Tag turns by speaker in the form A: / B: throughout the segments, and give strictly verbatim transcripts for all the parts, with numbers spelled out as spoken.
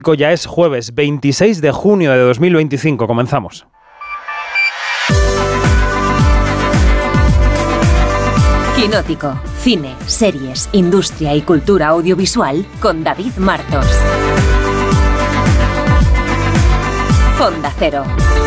A: Ya es jueves veintiséis de junio de dos mil veinticinco. Comenzamos.
B: Quinótico. Cine, series, industria y cultura audiovisual con David Martos. Onda Cero.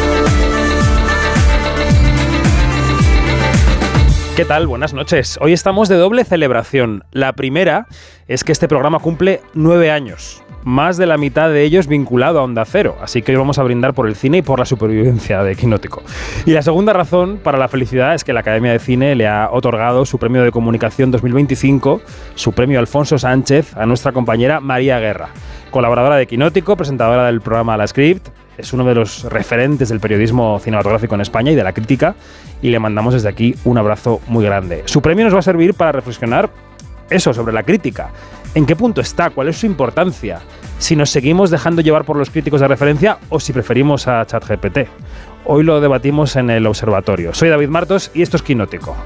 A: ¿Qué tal? Buenas noches. Hoy estamos de doble celebración. La primera es que este programa cumple nueve años. Más de la mitad de ellos vinculado a Onda Cero. Así que hoy vamos a brindar por el cine y por la supervivencia de Quinótico. Y la segunda razón para la felicidad es que la Academia de Cine le ha otorgado su premio de comunicación dos mil veinticinco, su premio Alfonso Sánchez, a nuestra compañera María Guerra, colaboradora de Quinótico, presentadora del programa La Script. Es uno de los referentes del periodismo cinematográfico en España y de la crítica, y le mandamos desde aquí un abrazo muy grande. Su premio nos va a servir para reflexionar eso sobre la crítica. ¿En qué punto está? ¿Cuál es su importancia? Si nos seguimos dejando llevar por los críticos de referencia o si preferimos a ChatGPT. Hoy lo debatimos en el Observatorio. Soy David Martos y esto es Quinótico.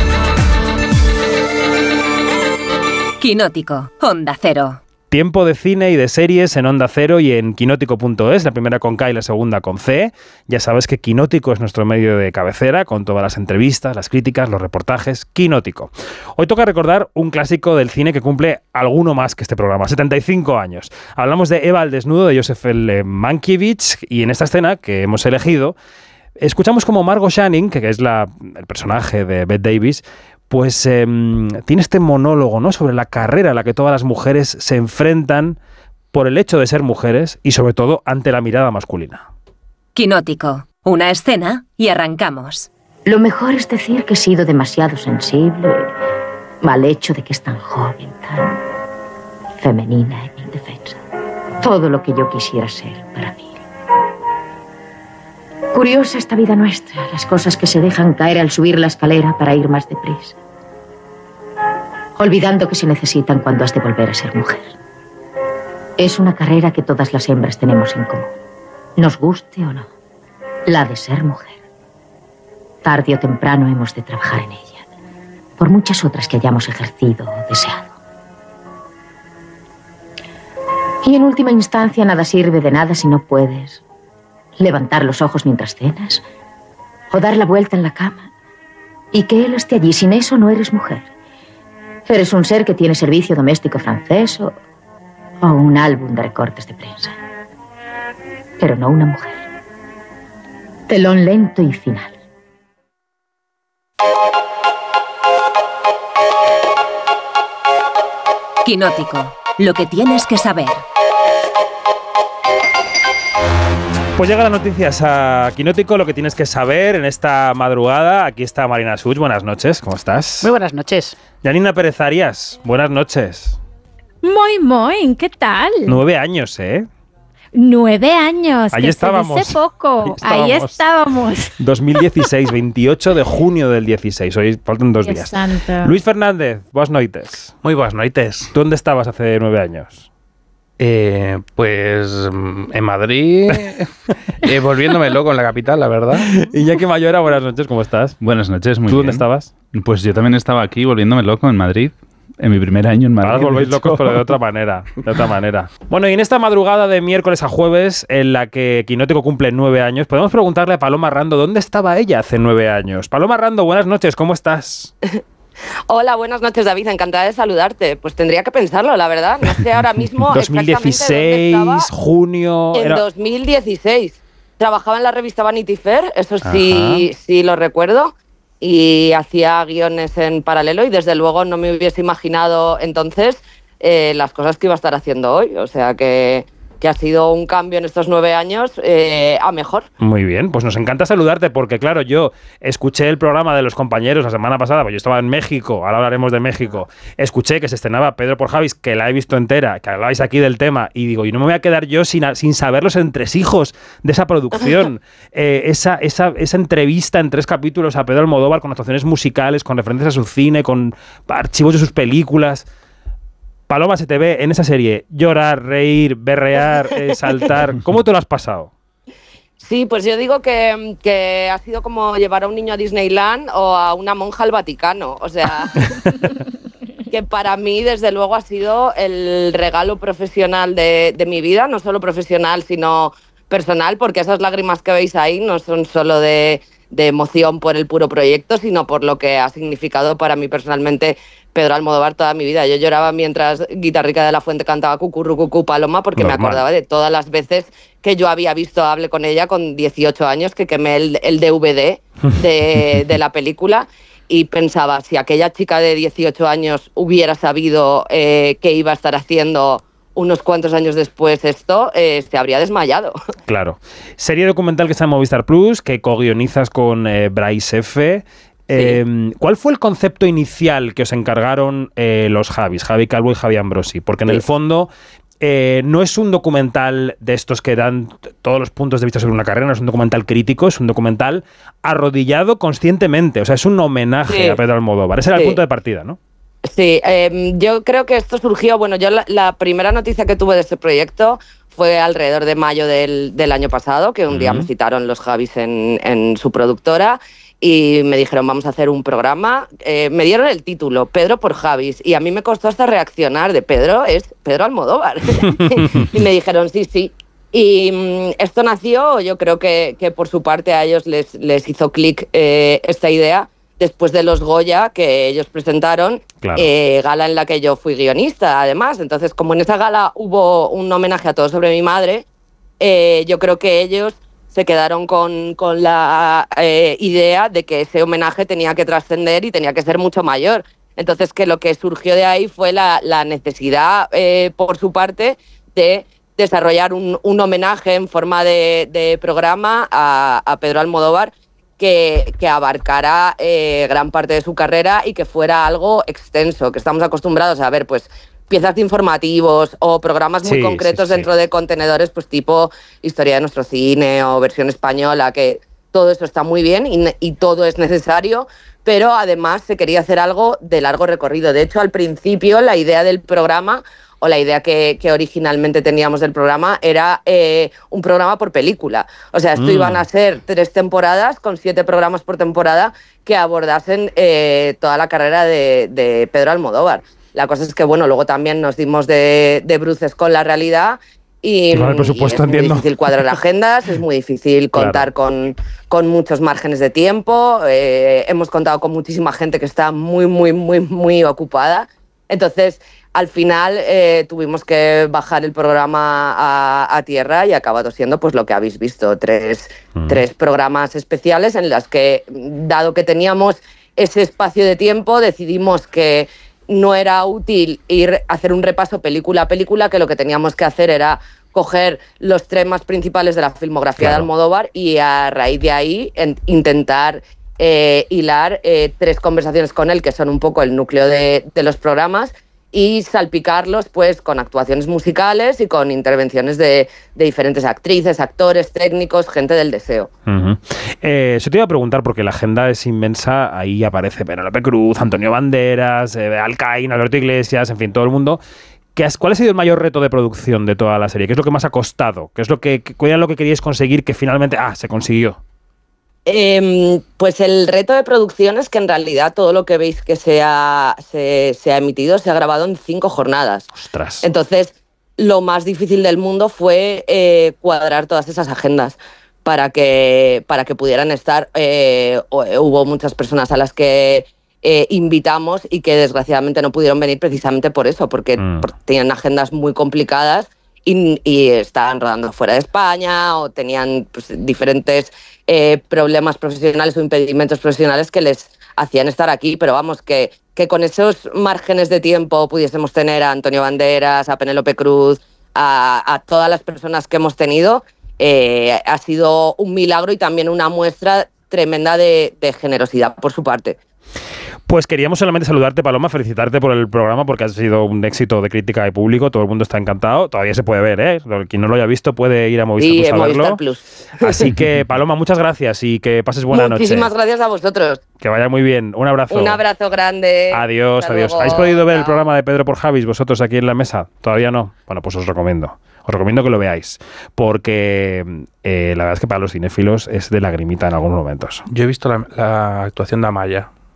B: Quinótico, Onda Cero.
A: Tiempo de cine y de series en Onda Cero y en quinótico punto es, la primera con K y la segunda con C. Ya sabes que Quinótico es nuestro medio de cabecera, con todas las entrevistas, las críticas, los reportajes. Quinótico. Hoy toca recordar un clásico del cine que cumple alguno más que este programa, setenta y cinco años. Hablamos de Eva al desnudo, de Joseph L. Mankiewicz, y en esta escena que hemos elegido, escuchamos como Margot Channing, que es la, el personaje de Bette Davis, pues eh, tiene este monólogo, ¿no?, sobre la carrera a la que todas las mujeres se enfrentan por el hecho de ser mujeres y sobre todo ante la mirada masculina.
B: Quinótico, una escena y arrancamos.
C: Lo mejor es decir que he sido demasiado sensible al hecho de que es tan joven, tan femenina e indefensa. Todo lo que yo quisiera ser para mí. Curiosa esta vida nuestra, las cosas que se dejan caer al subir la escalera para ir más deprisa. Olvidando que se necesitan cuando has de volver a ser mujer. Es una carrera que todas las hembras tenemos en común. Nos guste o no. La de ser mujer. Tarde o temprano hemos de trabajar en ella. Por muchas otras que hayamos ejercido o deseado. Y en última instancia nada sirve de nada si no puedes levantar los ojos mientras cenas o dar la vuelta en la cama y que él esté allí. Sin eso no eres mujer. Eres un ser que tiene servicio doméstico francés o, o un álbum de recortes de prensa. Pero no una mujer. Telón lento y final.
B: Quinótico, lo que tienes que saber.
A: Pues llegan las noticias a Quinótico, lo que tienes que saber en esta madrugada. Aquí está Marina Such, buenas noches, ¿cómo estás?
D: Muy buenas noches.
A: Janina Pérez Arias, buenas noches.
E: Muy, muy, ¿qué tal?
A: Nueve años, ¿eh?
E: Nueve años.
A: Ahí
E: que
A: estábamos.
E: Se dice poco.
A: Ahí estábamos.
E: Ahí estábamos.
A: dos mil dieciséis, veintiocho de junio del dieciséis. Hoy faltan dos
E: Dios
A: días.
E: santo.
A: Luis Fernández, buenas noites.
F: Muy buenas noites.
A: ¿Tú dónde estabas hace nueve años?
F: Eh, pues en Madrid, eh, volviéndome loco en la capital, la verdad.
A: Iñaki Mayora, buenas noches, ¿cómo estás?
G: Buenas noches, muy
A: ¿Tú
G: bien.
A: dónde estabas?
G: Pues yo también estaba aquí volviéndome loco en Madrid, en mi primer año en Madrid.
A: Ahora os volvéis locos, pero de otra manera, de otra manera. Bueno, y en esta madrugada de miércoles a jueves, en la que Quinótico cumple nueve años, podemos preguntarle a Paloma Rando dónde estaba ella hace nueve años. Paloma Rando, buenas noches, ¿cómo estás?
H: Hola, buenas noches, David. Encantada de saludarte. Pues tendría que pensarlo, la verdad. No sé ahora mismo
A: dos mil dieciséis,
H: exactamente dónde estaba.
A: junio...
H: En
A: era...
H: dos mil dieciséis. Trabajaba en la revista Vanity Fair, eso sí, sí lo recuerdo, y hacía guiones en paralelo y desde luego no me hubiese imaginado entonces eh, las cosas que iba a estar haciendo hoy. O sea que... que ha sido un cambio en estos nueve años eh, a mejor.
A: Muy bien, pues nos encanta saludarte porque, claro, yo escuché el programa de los compañeros la semana pasada, pues yo estaba en México, ahora hablaremos de México, escuché que se estrenaba Pedro por Javis, que la he visto entera, que hablabais aquí del tema, y digo, y no me voy a quedar yo sin, sin saber los entresijos de esa producción, eh, esa, esa, esa entrevista en tres capítulos a Pedro Almodóvar con actuaciones musicales, con referencias a su cine, con archivos de sus películas... Paloma, se te ve en esa serie llorar, reír, berrear, eh, saltar. ¿Cómo te lo has pasado?
H: Sí, pues yo digo que, que ha sido como llevar a un niño a Disneyland o a una monja al Vaticano. O sea, que para mí, desde luego, ha sido el regalo profesional de, de mi vida, no solo profesional, sino personal, porque esas lágrimas que veis ahí no son solo de, de emoción por el puro proyecto, sino por lo que ha significado para mí personalmente Pedro Almodóvar toda mi vida. Yo lloraba mientras Guitarrica de la Fuente cantaba Cucurru Cucú Paloma, porque Normal. me acordaba de todas las veces que yo había visto Hable con ella con dieciocho años, que quemé el, el D V D de, de la película, y pensaba, si aquella chica de dieciocho años hubiera sabido eh, que iba a estar haciendo unos cuantos años después esto, eh, se habría desmayado.
A: Claro. Serie documental que está en Movistar Plus, que co-guionizas con eh, Bryce F. Eh, sí. ¿Cuál fue el concepto inicial que os encargaron eh, los Javis, Javi Calvo y Javi Ambrosi? Porque en sí. el fondo eh, no es un documental de estos que dan todos los puntos de vista sobre una carrera, no es un documental crítico, es un documental arrodillado conscientemente, o sea, es un homenaje sí. a Pedro Almodóvar. Ese era sí. el punto de partida, ¿no?
H: Sí, eh, yo creo que esto surgió, bueno, yo la, la primera noticia que tuve de este proyecto fue alrededor de mayo del, del año pasado, que un uh-huh. día me citaron los Javis en, en su productora y me dijeron, vamos a hacer un programa. Eh, me dieron el título, Pedro por Javis, y a mí me costó hasta reaccionar de Pedro, es Pedro Almodóvar. Y me dijeron, sí, sí. Y mmm, esto nació, yo creo que, que por su parte a ellos les, les hizo clic eh, esta idea, después de los Goya que ellos presentaron, claro. eh, gala en la que yo fui guionista, además. Entonces, como en esa gala hubo un homenaje a Todo sobre mi madre, eh, yo creo que ellos se quedaron con, con la eh, idea de que ese homenaje tenía que trascender y tenía que ser mucho mayor. Entonces, que lo que surgió de ahí fue la, la necesidad, eh, por su parte, de desarrollar un, un homenaje en forma de, de programa a, a Pedro Almodóvar, Que, que abarcara eh, gran parte de su carrera y que fuera algo extenso, que estamos acostumbrados a ver pues piezas de informativos o programas muy sí, concretos sí, sí. dentro de contenedores, pues tipo Historia de nuestro cine o Versión española, que todo eso está muy bien y, y todo es necesario, pero además se quería hacer algo de largo recorrido. De hecho, al principio la idea del programa o la idea que, que originalmente teníamos del programa era eh, un programa por película. O sea, esto mm. iban a ser tres temporadas con siete programas por temporada que abordasen eh, toda la carrera de, de Pedro Almodóvar. La cosa es que, bueno, luego también nos dimos de, de bruces con la realidad y,
A: claro, por supuesto,
H: y es
A: entiendo.
H: muy difícil cuadrar agendas, es muy difícil contar claro. con, con muchos márgenes de tiempo. Eh, hemos contado con muchísima gente que está muy, muy, muy, muy ocupada. Entonces, al final eh, tuvimos que bajar el programa a, a tierra y ha acabado siendo pues lo que habéis visto, tres, mm. tres programas especiales en los que, dado que teníamos ese espacio de tiempo, decidimos que no era útil ir a hacer un repaso película a película, que lo que teníamos que hacer era coger los temas principales de la filmografía claro. de Almodóvar y a raíz de ahí en, intentar eh, hilar eh, tres conversaciones con él, que son un poco el núcleo de, de los programas, y salpicarlos pues con actuaciones musicales y con intervenciones de, de diferentes actrices, actores, técnicos, gente del deseo.
A: Uh-huh. Eh, eso te iba a preguntar porque la agenda es inmensa, ahí aparece Penélope Cruz, Antonio Banderas, eh, Alcaín, Alberto Iglesias, en fin, todo el mundo. ¿Qué has, ¿Cuál ha sido el mayor reto de producción de toda la serie? ¿Qué es lo que más ha costado? ¿Qué es lo que, ¿Cuál era lo que queríais conseguir que finalmente ah, se consiguió?
H: Eh, pues el reto de producción es que en realidad todo lo que veis que se ha, se, se ha emitido se ha grabado en cinco jornadas.
A: Ostras.
H: Entonces, lo más difícil del mundo fue eh, cuadrar todas esas agendas para que, para que pudieran estar. Eh, hubo muchas personas a las que eh, invitamos y que desgraciadamente no pudieron venir precisamente por eso, porque mm. tenían agendas muy complicadas y, y estaban rodando fuera de España o tenían pues, diferentes eh, problemas profesionales o impedimentos profesionales que les hacían estar aquí, pero vamos, que, que con esos márgenes de tiempo pudiésemos tener a Antonio Banderas, a Penélope Cruz, a, a todas las personas que hemos tenido, eh, ha sido un milagro y también una muestra tremenda de, de generosidad por su parte.
A: Pues queríamos solamente saludarte, Paloma, felicitarte por el programa porque ha sido un éxito de crítica y público, todo el mundo está encantado, todavía se puede ver, ¿eh? Quien no lo haya visto puede ir a Movistar
H: sí,
A: Plus a verlo.
H: Movistar Plus.
A: Así que, Paloma, muchas gracias y que pases buena
H: Muchísimas
A: noche.
H: Muchísimas gracias a vosotros.
A: Que vaya muy bien, un abrazo.
H: Un abrazo grande.
A: Adiós,
H: Hasta
A: adiós.
H: luego.
A: ¿Habéis podido ver
H: Chao.
A: el programa de Pedro por Javis vosotros aquí en la mesa? ¿Todavía no? Bueno, pues os recomiendo. Os recomiendo que lo veáis, porque eh, la verdad es que para los cinéfilos es de lagrimita en algunos momentos.
F: Yo he visto la, la actuación de Amaya.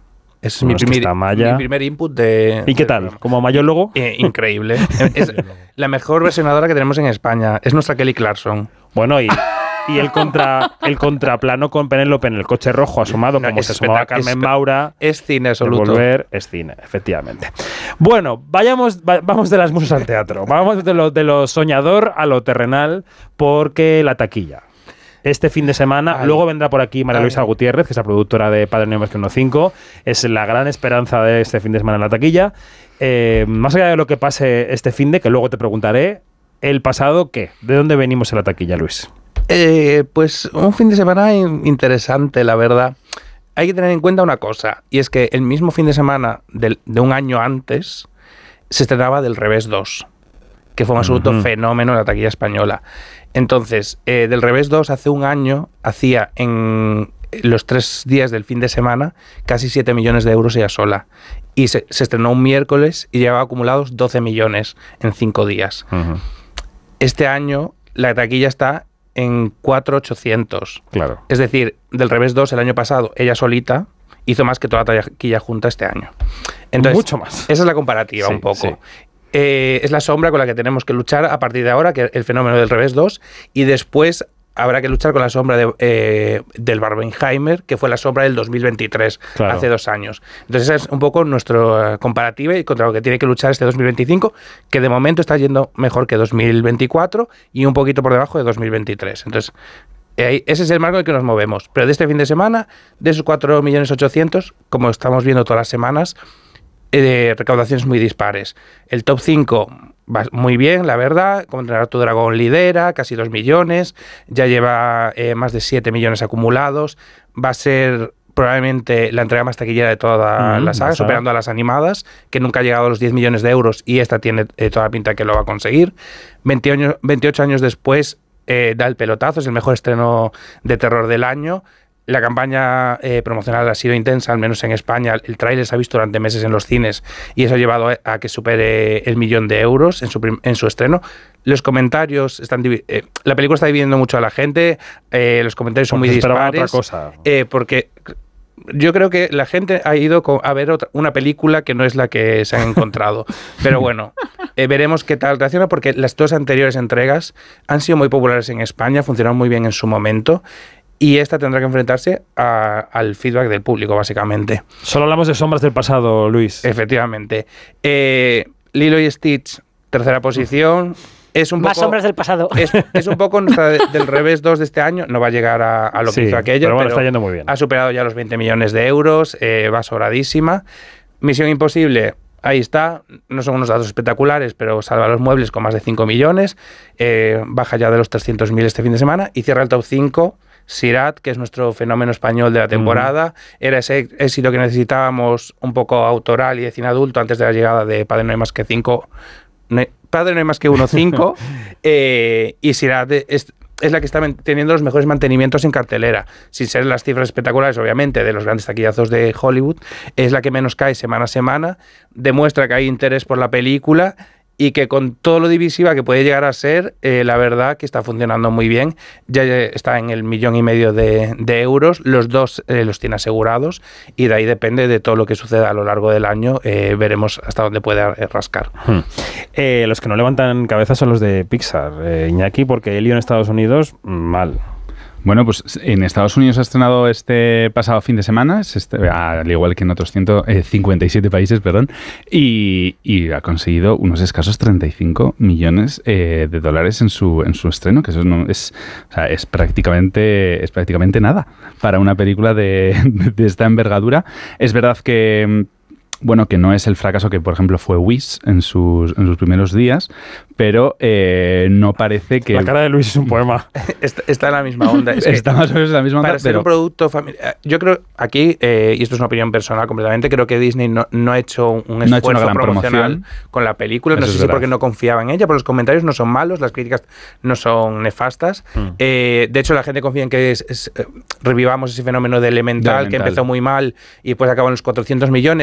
F: Es
A: Bueno,
F: mi,
A: es que
F: primer,
A: está Maya.
F: mi primer input de...
A: ¿Y qué
F: del
A: tal?
F: programa.
A: ¿Como mayólogo?
F: Eh, increíble. Es la mejor versionadora que tenemos en España. Es nuestra Kelly Clarkson.
A: Bueno, y, y el, contra, el contraplano con Penélope en el coche rojo asomado,
F: No,
A: como
F: es
A: se asomaba
F: espectac-
A: Carmen
F: es-
A: Maura.
F: Es cine
A: De
F: absoluto.
A: Volver es cine, efectivamente. Bueno, vayamos, va- vamos de las musas al teatro. Vamos de lo, de lo soñador a lo terrenal, porque la taquilla. Este fin de semana,
F: Ay.
A: luego vendrá por aquí María
F: Ay.
A: Luisa Gutiérrez, que es la productora de Padre No hay más que uno cinco. Es la gran esperanza de este fin de semana en la taquilla. Eh, más allá de lo que pase este fin de, que luego te preguntaré, el pasado, ¿qué? ¿De dónde venimos en la taquilla, Luis?
F: Eh, pues un fin de semana in- interesante, la verdad. Hay que tener en cuenta una cosa, y es que el mismo fin de semana del- de un año antes se estrenaba Del Revés dos, que fue un absoluto
A: Ujú.
F: fenómeno en la taquilla española. Entonces, eh, Del Revés dos hace un año hacía en los tres días del fin de semana casi siete millones de euros ella sola. Y se, se estrenó un miércoles y llevaba acumulados doce millones en cinco días.
A: Ujú.
F: Este año la taquilla está en cuatro mil ochocientos.
A: Claro.
F: Es decir, Del Revés dos el año pasado, ella solita, hizo más que toda la taquilla junta este año. Entonces,
A: Mucho más.
F: Esa es la comparativa
A: Sí,
F: un poco.
A: sí.
F: Eh, es la sombra con la que tenemos que luchar a partir de ahora, que es el fenómeno del Revés dos, y después habrá que luchar con la sombra de, eh, del Barbenheimer, que fue la sombra del dos mil veintitrés,
A: Claro.
F: hace dos años. Entonces esa es un poco nuestra comparativa y contra lo que tiene que luchar este dos mil veinticinco, que de momento está yendo mejor que dos mil veinticuatro y un poquito por debajo de dos mil veintitrés. Entonces, eh, ese es el marco en el que nos movemos. Pero de este fin de semana, de esos cuatro millones ochocientos, como estamos viendo todas las semanas, eh, recaudaciones muy dispares. El top cinco va muy bien, la verdad. Como entrenar a tu dragón lidera, casi dos millones. Ya lleva eh, más de siete millones acumulados. Va a ser probablemente la entrega más taquillera de toda
A: Mm,
F: la saga,
A: la saga.
F: superando a las animadas, que nunca ha llegado a los diez millones de euros, y esta tiene eh, toda la pinta que lo va a conseguir. veintiocho, veintiocho años después eh, da el pelotazo, es el mejor estreno de terror del año. La campaña eh, promocional ha sido intensa, al menos en España. El tráiler se ha visto durante meses en los cines y eso ha llevado a, a que supere el millón de euros en su, prim- en su estreno. Los comentarios están... divi- eh, la película está dividiendo mucho a la gente, eh, los comentarios son
A: Porque
F: muy
A: se esperaban
F: dispares.
A: otra cosa.
F: eh, porque yo creo que la gente ha ido co- a ver otra- una película que no es la que se han encontrado. Pero bueno, eh, veremos qué tal reacciona, porque las dos anteriores entregas han sido muy populares en España, funcionaron muy bien en su momento. Y esta tendrá que enfrentarse a- al feedback del público, básicamente.
A: Solo hablamos de sombras del pasado, Luis.
F: Efectivamente. Eh, Lilo y Stitch, tercera posición. Es un
D: Más
F: poco,
D: sombras del pasado.
F: Es, es un poco nuestra de- del Revés dos de este año. No va a llegar a, a lo que
A: Sí,
F: hizo aquello,
A: pero bueno,
F: pero
A: está yendo muy bien.
F: ha superado ya los veinte millones de euros. Eh, va sobradísima. Misión Imposible. Ahí está, no son unos datos espectaculares, pero salva los muebles con más de cinco millones. Eh, baja ya de los trescientos mil este fin de semana. Y cierra el top cinco. Sirat, que es nuestro fenómeno español de la temporada, era ese éxito que necesitábamos, un poco autoral y de cine adulto, antes de la llegada de Padre No hay más que cinco, no hay- Padre No hay más que uno cinco, eh, y Sirat es, es la que está man- teniendo los mejores mantenimientos en cartelera, sin ser las cifras espectaculares, obviamente, de los grandes taquillazos de Hollywood. Es la que menos cae semana a semana, demuestra que hay interés por la película y que con todo lo divisiva que puede llegar a ser, eh, la verdad que está funcionando muy bien. Ya está en el millón y medio de, de euros, los dos eh, los tiene asegurados, y de ahí depende de todo lo que suceda a lo largo del año. Eh, veremos hasta dónde puede eh, rascar.
A: Hmm. Eh, los que no levantan cabeza son los de Pixar, eh, Iñaki, porque Elio en Estados Unidos, mal.
G: Bueno, pues en Estados Unidos ha estrenado este pasado fin de semana, este, al igual que en otros ciento cincuenta y siete países, perdón, y, y ha conseguido unos escasos treinta y cinco millones eh, de dólares en su en su estreno, que eso no es, o sea, es prácticamente es prácticamente nada para una película de, de esta envergadura. Es verdad que bueno, que no es el fracaso que, por ejemplo, fue Wish en sus, en sus primeros días, pero eh, no parece que...
A: La cara de Luis es un poema.
F: Está, está en la misma onda. Es que
G: Está más o menos en la misma onda,
F: para ser
G: pero...
F: un producto familiar, yo creo aquí, eh, y esto es una opinión personal completamente, creo que Disney no, no ha hecho un
G: No ha hecho
F: esfuerzo
G: una gran
F: promocional
G: promoción.
F: con la película. No
G: Eso
F: sé
G: es
F: si
G: verdad.
F: porque no confiaba en ella, pero los comentarios no son malos, las críticas no son nefastas.
A: Mm.
F: Eh, de hecho, la gente confía en que es- es, eh, revivamos ese fenómeno de Elemental,
G: De
F: que
G: Elemental.
F: empezó muy mal y pues acabó en los cuatrocientos millones, que para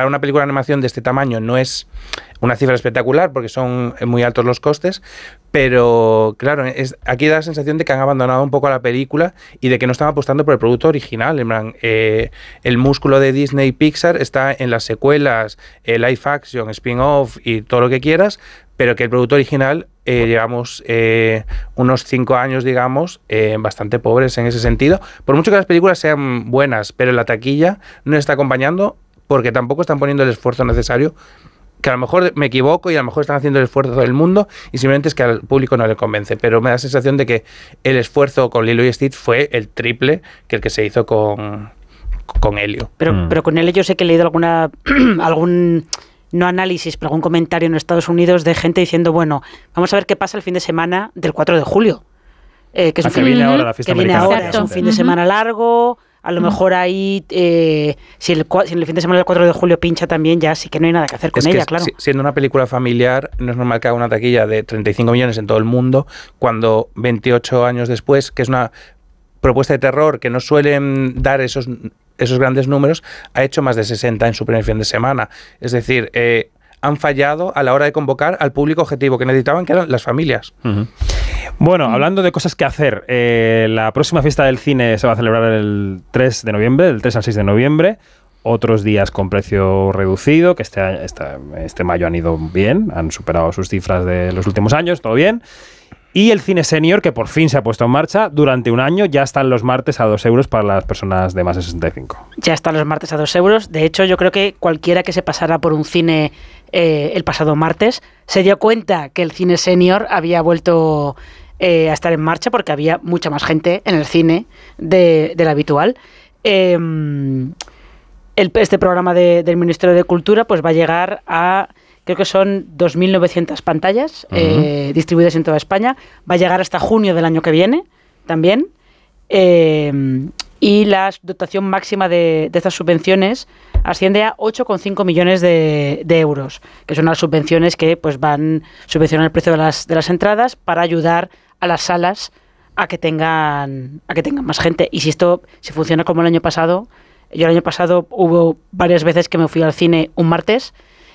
F: para una película de animación de este tamaño no es una cifra espectacular porque son muy altos los costes, pero claro, es, aquí da la sensación de que han abandonado un poco la película y de que no están apostando por el producto original. En plan, eh, el músculo de Disney y Pixar está en las secuelas, eh, live action, spin-off y todo lo que quieras, pero que el producto original eh, llevamos eh, unos cinco años, digamos, eh, bastante pobres en ese sentido. Por mucho que las películas sean buenas, pero la taquilla no está acompañando porque tampoco están poniendo el esfuerzo necesario, que a lo mejor me equivoco y a lo mejor están haciendo el esfuerzo todo el mundo y simplemente es que al público no le convence, pero me da la sensación de que el esfuerzo con Lilo y Stitch fue el triple que el que se hizo con, con Helio.
D: Pero,
A: Mm.
D: pero con Helio yo sé que he leído alguna algún... no análisis, pero algún comentario en Estados Unidos de gente diciendo, bueno, vamos a ver qué pasa el fin de semana del cuatro de julio. Eh, que es
A: Ah,
D: un
A: que
D: fin,
A: viene ahora la fiesta
D: que viene
A: americana.
D: ahora,
E: Exacto.
D: es un fin de
E: Ujú.
D: semana largo, a lo mejor ahí, eh, si, el, cua- si el fin de semana del cuatro de julio pincha también, ya sí que no hay nada que hacer con
F: Es
D: ella,
F: que
D: claro.
F: si- siendo una película familiar, no es normal que haga una taquilla de treinta y cinco millones en todo el mundo, cuando veintiocho años después, que es una propuesta de terror que no suelen dar esos, esos grandes números, ha hecho más de sesenta en su primer fin de semana. Es decir, eh, han fallado a la hora de convocar al público objetivo que necesitaban, que eran las familias.
A: Ujú. Bueno, hablando de cosas que hacer, eh, la próxima fiesta del cine se va a celebrar el tres de noviembre, del tres al seis de noviembre. Otros días con precio reducido, que este, año- este, este mayo han ido bien, han superado sus cifras de los últimos años, todo bien. Y el cine senior, que por fin se ha puesto en marcha durante un año, ya están los martes a dos euros para las personas de más de sesenta y cinco.
D: Ya están los martes a dos euros. De hecho, yo creo que cualquiera que se pasara por un cine eh, el pasado martes se dio cuenta que el cine senior había vuelto eh, a estar en marcha porque había mucha más gente en el cine de, de la habitual. Eh, el, este programa de- del Ministerio de Cultura pues va a llegar a, creo que son dos mil novecientas pantallas eh, distribuidas en toda España. Va a llegar hasta junio del año que viene también. Eh, y la dotación máxima de, de estas subvenciones asciende a ocho coma cinco millones de, de euros, que son las subvenciones que pues van subvencionan el precio de las, de las entradas para ayudar a las salas a que tengan a que tengan más gente. Y si esto si funciona como el año pasado, yo el año pasado hubo varias veces que me fui al cine un martes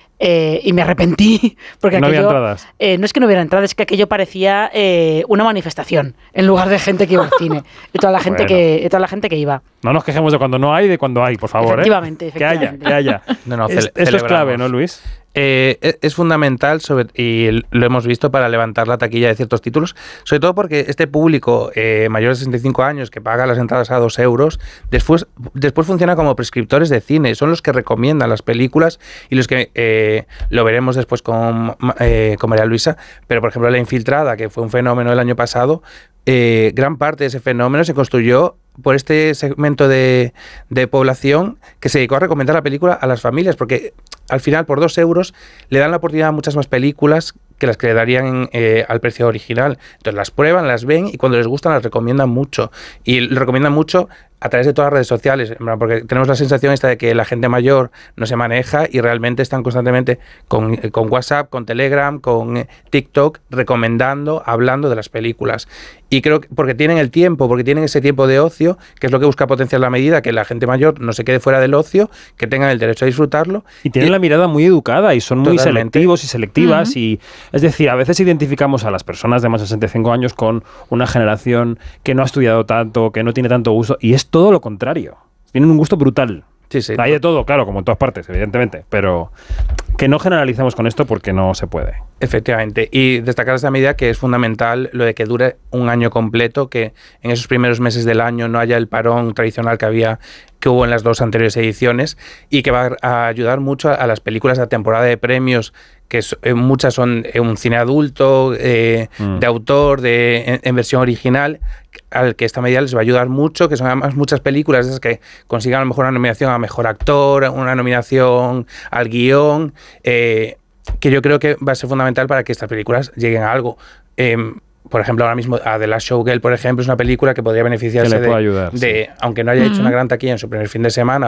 D: eh, y me arrepentí porque
A: No había
D: aquello,
A: entradas.
D: eh, no es que no hubiera entradas, es que aquello parecía eh, una manifestación en lugar de gente que iba al cine y toda la gente
A: Bueno.
D: que y toda la gente que iba.
A: No nos quejemos de cuando no hay, de cuando hay, por favor.
D: Efectivamente,
A: ¿eh? Que haya,
D: efectivamente.
A: que haya.
F: No, no,
A: Es-
F: cele-
A: esto es clave,
F: celebramos.
A: ¿no, Luis?
F: Eh, es, es fundamental sobre, y lo hemos visto para levantar la taquilla de ciertos títulos, sobre todo porque este público eh, mayor de sesenta y cinco años que paga las entradas a dos euros, después, después funciona como prescriptores de cine, son los que recomiendan las películas y los que eh, lo veremos después con, eh, con María Luisa, pero por ejemplo La Infiltrada, que fue un fenómeno el año pasado, eh, gran parte de ese fenómeno se construyó por este segmento de, de población que se dedicó a recomendar la película a las familias, porque al final por dos euros le dan la oportunidad a muchas más películas que las que le darían eh, al precio original. Entonces las prueban, las ven y cuando les gustan las recomiendan mucho. Y lo recomiendan mucho a través de todas las redes sociales, porque tenemos la sensación esta de que la gente mayor no se maneja y realmente están constantemente con, con WhatsApp, con Telegram, con TikTok, recomendando, hablando de las películas. Y creo que porque tienen el tiempo, porque tienen ese tiempo de ocio, que es lo que busca potenciar la medida, que la gente mayor no se quede fuera del ocio, que tengan el derecho a disfrutarlo.
A: Y tienen la mirada muy educada y son muy
F: Totalmente.
A: selectivos y selectivas. y Es decir, a veces identificamos a las personas de más de sesenta y cinco años con una generación que no ha estudiado tanto, que no tiene tanto gusto, y es todo lo contrario. Tienen un gusto brutal.
F: Sí, sí.
A: Hay de todo, claro, como en todas partes, evidentemente, pero que no generalicemos con esto porque no se puede.
F: Efectivamente, y destacar esta medida que es fundamental lo de que dure un año completo, que en esos primeros meses del año no haya el parón tradicional que había que hubo en las dos anteriores ediciones y que va a ayudar mucho a, a las películas de temporada de premios, que es, eh, muchas son eh, un cine adulto, eh,
A: Mm.
F: de autor, de, en, en versión original, al que esta medida les va a ayudar mucho, que son además muchas películas esas que consigan a lo mejor una nominación a Mejor Actor, una nominación al guión, eh, que yo creo que va a ser fundamental para que estas películas lleguen a algo. Eh, por ejemplo, ahora mismo a The Last Showgirl, por ejemplo, es una película que podría beneficiarse
A: Que le pueda
F: de,
A: ayudar,
F: de
A: sí.
F: aunque no haya hecho
E: Ujú.
F: una gran taquilla en su primer fin de semana,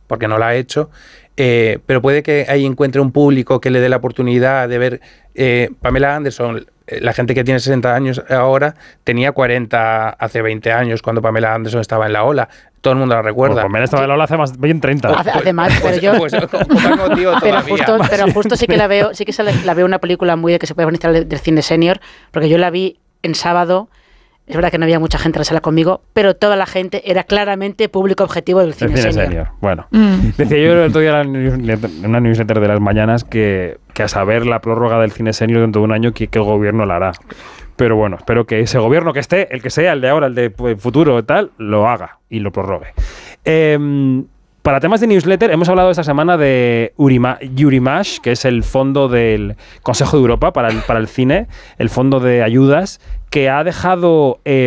F: porque no la ha hecho, eh, pero puede que ahí encuentre un público que le dé la oportunidad de ver eh, Pamela Anderson. La gente que tiene sesenta años ahora tenía cuarenta hace veinte años cuando Pamela Anderson estaba en la ola. Todo el mundo la recuerda.
A: Pues Pamela estaba en la ola hace más bien treinta.
D: Hace, hace más, pero yo...
F: Pues, pues, con más motivo
D: pero,
F: todavía.
D: justo, pero justo sí que la veo, sí que se la, la veo una película muy de que se puede organizar del, del cine senior, porque yo la vi en sábado. Es verdad que no había mucha gente en la sala conmigo, pero toda la gente era claramente público objetivo del cine,
A: el cine
D: senior.
A: senior. Bueno,
E: Mm.
A: decía yo el otro día en una newsletter de las mañanas que, que a saber la prórroga del cine senior dentro de un año, que, que el gobierno la hará. Pero bueno, espero que ese gobierno que esté, el que sea, el de ahora, el de pues, futuro y tal, lo haga y lo prorrogue. Eh, para temas de newsletter, hemos hablado esta semana de Urima, Eurimages, que es el fondo del Consejo de Europa para el, para el cine, el fondo de ayudas, que ha dejado eh,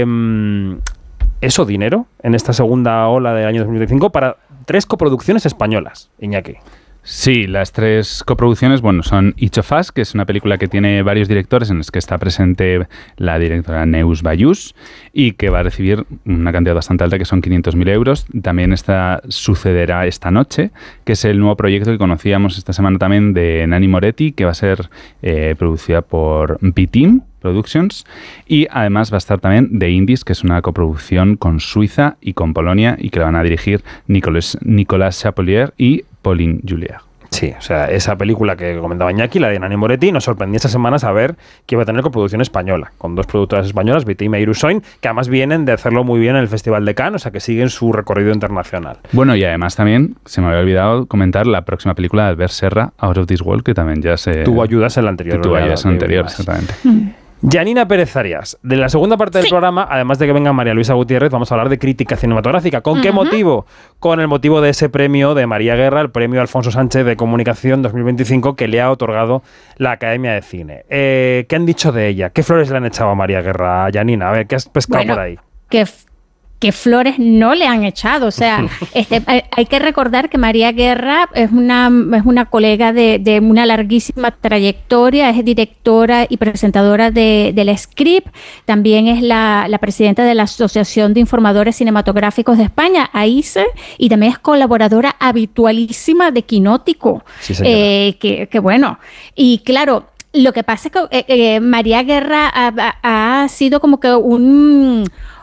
A: eso, dinero, en esta segunda ola del año dos mil veinticinco para tres coproducciones españolas, Iñaki.
G: Sí, las tres coproducciones, bueno, son Each of Us, que es una película que tiene varios directores, en los que está presente la directora Neus Bayús y que va a recibir una cantidad bastante alta, que son quinientos mil euros. También está Sucederá esta noche, que es el nuevo proyecto que conocíamos esta semana también de Nani Moretti, que va a ser eh, producida por B-Team Productions, y además va a estar también The Indies, que es una coproducción con Suiza y con Polonia, y que la van a dirigir Nicolas, Nicolas Chapelier y Pauline Julier.
A: Sí, o sea, esa película que comentaba Iñaki, la de Nani Moretti, nos sorprendió esta semana saber que iba a tener coproducción española, con dos productoras españolas, B-Team e Irusoin, que además vienen de hacerlo muy bien en el Festival de Cannes, o sea, que siguen su recorrido internacional.
G: Bueno, y además también, se me había olvidado comentar la próxima película de Albert Serra, Out of This World, que también ya se...
A: Tuvo ayudas en la anterior.
G: Tuvo ayudas en la anterior,
A: más.
G: exactamente.
E: Mm.
A: Janina Pérez Arias, de la segunda parte del
E: Sí.
A: programa, además de que venga María Luisa Gutiérrez, vamos a hablar de crítica cinematográfica. ¿Con qué
E: Ujú.
A: motivo? Con el motivo de ese premio de María Guerra, el premio Alfonso Sánchez de Comunicación dos mil veinticinco, que le ha otorgado la Academia de Cine. Eh, ¿Qué han dicho de ella? ¿Qué flores le han echado a María Guerra? A Janina, a ver, ¿qué has pescado
E: Bueno,
A: por ahí?
E: que, f- que flores no le han echado. O sea, este, hay, hay que recordar que María Guerra es una, es una colega de, de una larguísima trayectoria, es directora y presentadora de, del Script, también es la, la presidenta de la Asociación de Informadores Cinematográficos de España, A I C E, y también es colaboradora habitualísima de Quinótico.
A: Sí, señora.
E: Eh, que, que bueno, y claro, lo que pasa es que eh, eh, María Guerra ha, ha- ha sido como que un,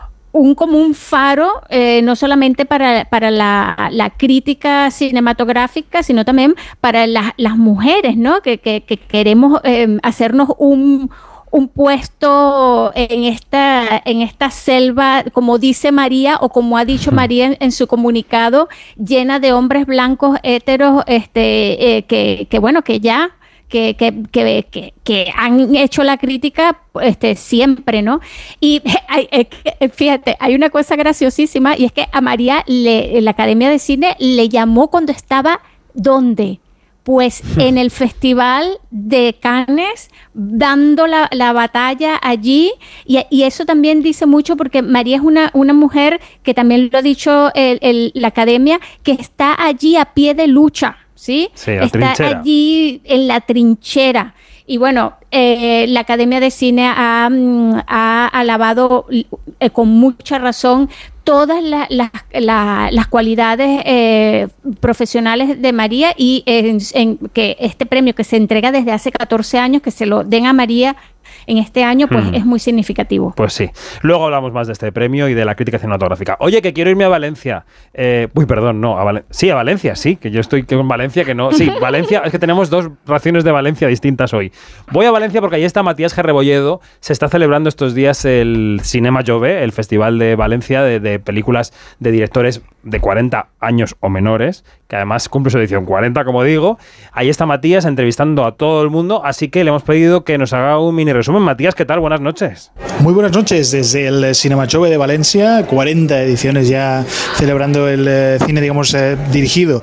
E: un como un faro, eh, no solamente para, para la, la crítica cinematográfica, sino también para la- las mujeres, ¿no? Que, que- que queremos eh, hacernos un un puesto en esta, en esta selva, como dice María o como ha dicho María en, en su comunicado, llena de hombres blancos héteros, este, eh, que, que bueno, que ya que, que, que, que, que han hecho la crítica este, siempre, ¿no? Y hay, eh, fíjate, hay una cosa graciosísima, y es que a María le, la Academia de Cine le llamó cuando estaba, ¿dónde? Pues en el Festival de Cannes, dando la, la batalla allí, y, y eso también dice mucho, porque María es una, una mujer que también lo ha dicho el- el- la Academia, que está allí a pie de lucha, ¿sí?
A: Sí, la
E: Está
A: trinchera.
E: allí en la trinchera. Y bueno, eh, la Academia de Cine ha, mm, ha alabado eh, con mucha razón todas la- las- la- las cualidades eh, profesionales de María, y en, en que este premio que se entrega desde hace catorce años, que se lo den a María en este año, pues
A: Hmm.
E: es muy significativo.
A: Pues sí. Luego hablamos más de este premio y de la crítica cinematográfica. Oye, que quiero irme a Valencia. Eh, uy, perdón, no. A Valen- sí, a Valencia, sí. Que yo estoy con Valencia, que no. Sí, Valencia. Es que tenemos dos raciones de Valencia distintas hoy. Voy a Valencia porque ahí está Matías G. Rebolledo. Se está celebrando estos días el Cinema Jove, el Festival de Valencia de, de películas de directores de cuarenta años o menores, que además cumple su edición cuarenta, como digo. Ahí está Matías entrevistando a todo el mundo, así que le hemos pedido que nos haga un mini resumen. Matías, ¿qué tal? Buenas noches.
I: Muy buenas noches desde el Cinema Jove de Valencia, cuarenta ediciones ya celebrando el eh, cine, digamos, eh, dirigido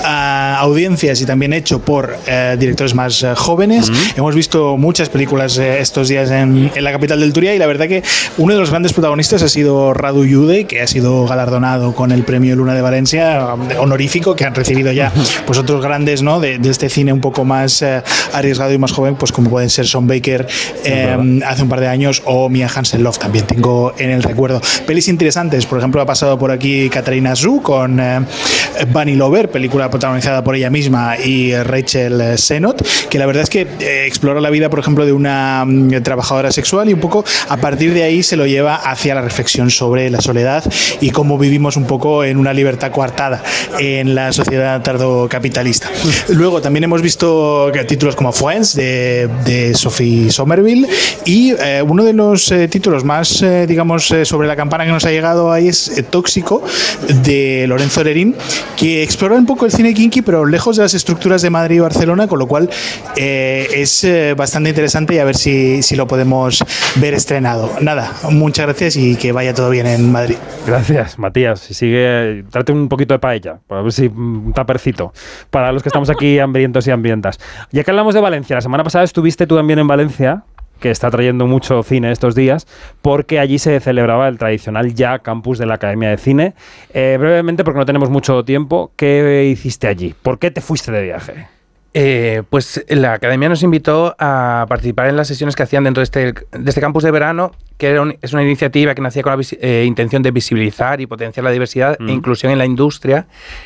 I: a audiencias y también hecho por eh, directores más eh, jóvenes. Mm-hmm. Hemos visto muchas películas eh, estos días en, en la capital del Turia, y la verdad que uno de los grandes protagonistas ha sido Radu Jude, que ha sido galardonado con el premio Luna de Valencia, honorífico, que han recibido ya pues otros grandes, ¿no?, de, de este cine un poco más eh, arriesgado y más joven, pues como pueden ser Sean Baker eh, hace un par de años, o Mia Hansen Love también tengo en el recuerdo. Pelis interesantes, por ejemplo, ha pasado por aquí Katarina Zu con eh, Bunny Lover, película protagonizada por ella misma y Rachel Sennott, que la verdad es que eh, explora la vida, por ejemplo, de una um, trabajadora sexual y un poco a partir de ahí se lo lleva hacia la reflexión sobre la soledad y cómo vivimos un poco en una libertad coartada en la sociedad tardocapitalista. Luego también hemos visto títulos como Friends de, de Sophie Somerville y eh, uno de los eh, títulos más, eh, digamos, eh, sobre la campana que nos ha llegado ahí es eh, Tóxico de Lorenzo Lerín, que explora un poco el cine kinky pero lejos de las estructuras de Madrid y Barcelona, con lo cual eh, es eh, bastante interesante y a ver si, si lo podemos ver estrenado. Nada, muchas gracias y que vaya todo bien en Madrid.
A: Gracias, Matías. Si sigue, trate un poquito de paella, para ver si un tapercito para los que estamos aquí hambrientos y hambrientas. Ya que hablamos de Valencia, la semana pasada estuviste tú también en Valencia, que está trayendo mucho cine estos días, porque allí se celebraba el tradicional ya campus de la Academia de Cine. Eh, brevemente, porque no tenemos mucho tiempo, ¿qué hiciste allí? ¿Por qué te fuiste de viaje?
F: Eh, pues la Academia nos invitó a participar en las sesiones que hacían dentro de este, de este campus de verano, que era un, es una iniciativa que nacía con la eh, intención de visibilizar y potenciar la diversidad mm. e inclusión en la industria.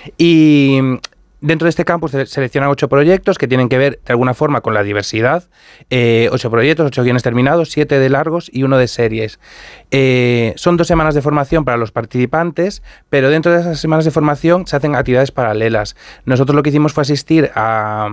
F: Y dentro de este campus se seleccionan ocho proyectos que tienen que ver de alguna forma con la diversidad. Eh, ocho proyectos, ocho guiones terminados, siete de largos y uno de series. Eh, son dos semanas de formación para los participantes, pero dentro de esas semanas de formación se hacen actividades paralelas. Nosotros lo que hicimos fue asistir a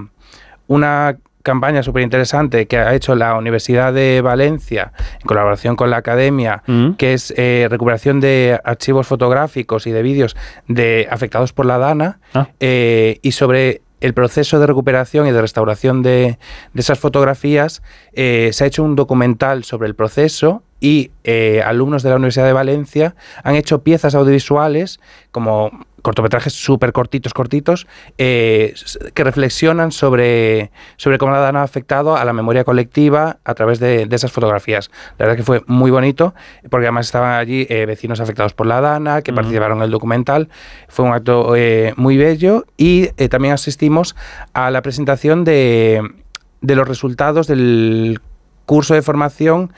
F: una campaña súper interesante que ha hecho la Universidad de Valencia en colaboración con la Academia, mm. que es eh, recuperación de archivos fotográficos y de vídeos de afectados por la DANA ah. eh, y sobre el proceso de recuperación y de restauración de, de esas fotografías. Eh, se ha hecho un documental sobre el proceso y eh, alumnos de la Universidad de Valencia han hecho piezas audiovisuales como cortometrajes súper cortitos, cortitos, eh, que reflexionan sobre, sobre cómo la DANA ha afectado a la memoria colectiva a través de, de esas fotografías. La verdad que fue muy bonito, porque además estaban allí eh, vecinos afectados por la DANA, que uh-huh. participaron en el documental. Fue un acto eh, muy bello y eh, también asistimos a la presentación de, de los resultados del curso de formación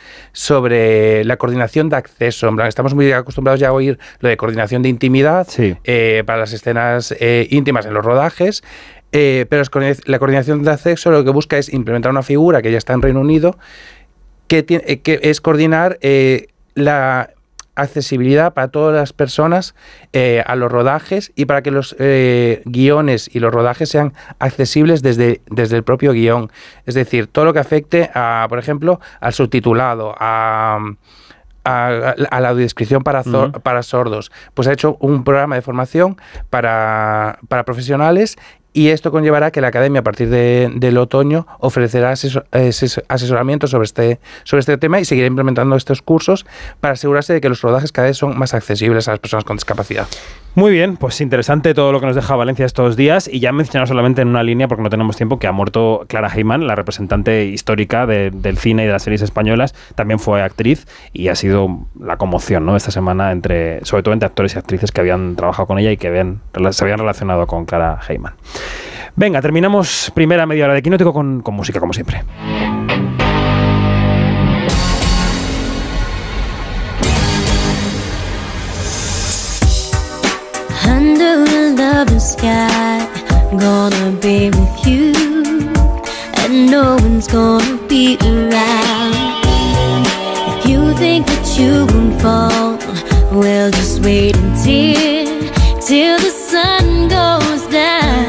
F: sobre la coordinación de acceso. En plan, estamos muy acostumbrados ya a oír lo de coordinación de intimidad sí. eh, para las escenas eh, íntimas en los rodajes, eh, pero la coordinación de acceso lo que busca es implementar una figura que ya está en Reino Unido, que, tiene, eh, que es coordinar eh, la accesibilidad para todas las personas eh, a los rodajes y para que los eh, guiones y los rodajes sean accesibles desde, desde el propio guión. Es decir, todo lo que afecte, a, por ejemplo, al subtitulado, a, a, a la audiodescripción para, uh-huh. para sordos. Pues ha hecho un programa de formación para, para profesionales. Y esto conllevará que la Academia, a partir de, del otoño, ofrecerá asesor, asesoramiento sobre este, sobre este tema y seguirá implementando estos cursos para asegurarse de que los rodajes cada vez son más accesibles a las personas con discapacidad.
A: Muy bien, pues interesante todo lo que nos deja Valencia estos días. Y ya mencionado solamente en una línea, porque no tenemos tiempo, que ha muerto Clara Heyman, la representante histórica de, del cine y de las series españolas. También fue actriz y ha sido la conmoción, ¿no?, esta semana, entre, sobre todo entre actores y actrices que habían trabajado con ella y que habían, se habían relacionado con Clara Heyman. Venga, terminamos primera media hora de Quinótico con, con música, como siempre.
J: Under a loving sky, gonna be with you, and no one's gonna be around. If you think that you won't fall, well, just wait until, till the sun goes down.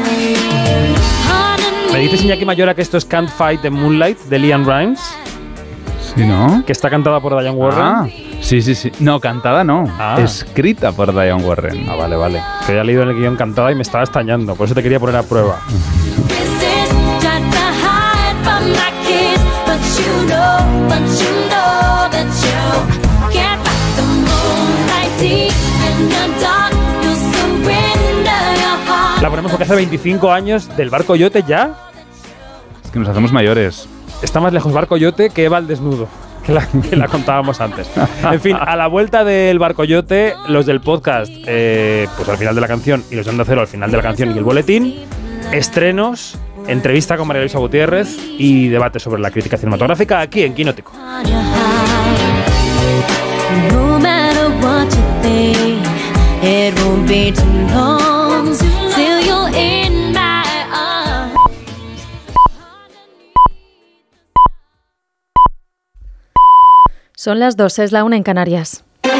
A: Me dices, Iñaki Mayora, que esto es Can't Fight the Moonlight de Leanne Rimes.
G: Sí, ¿no?
A: Que está cantada por Diane Warren.
G: Ah, sí, sí, sí. No, cantada no. Ah. Escrita por Diane Warren.
A: Ah, vale, vale. Que había leído en el guión cantada y me estaba extrañando. Por eso te quería poner a prueba. La ponemos porque hace veinticinco años del Bar Coyote ya.
G: Es que nos hacemos mayores.
A: Está más lejos Bar Coyote que Eva al desnudo, que la, que la contábamos antes. En fin, a la vuelta del Bar Coyote, los del podcast, eh, pues al final de la canción, y los de Onda Cero al final de la canción y el boletín, estrenos, entrevista con María Luisa Gutiérrez y debate sobre la crítica cinematográfica aquí en Quinótico.
J: it won't be too long till you're in my arms.
K: Son las dos, es la una en Canarias.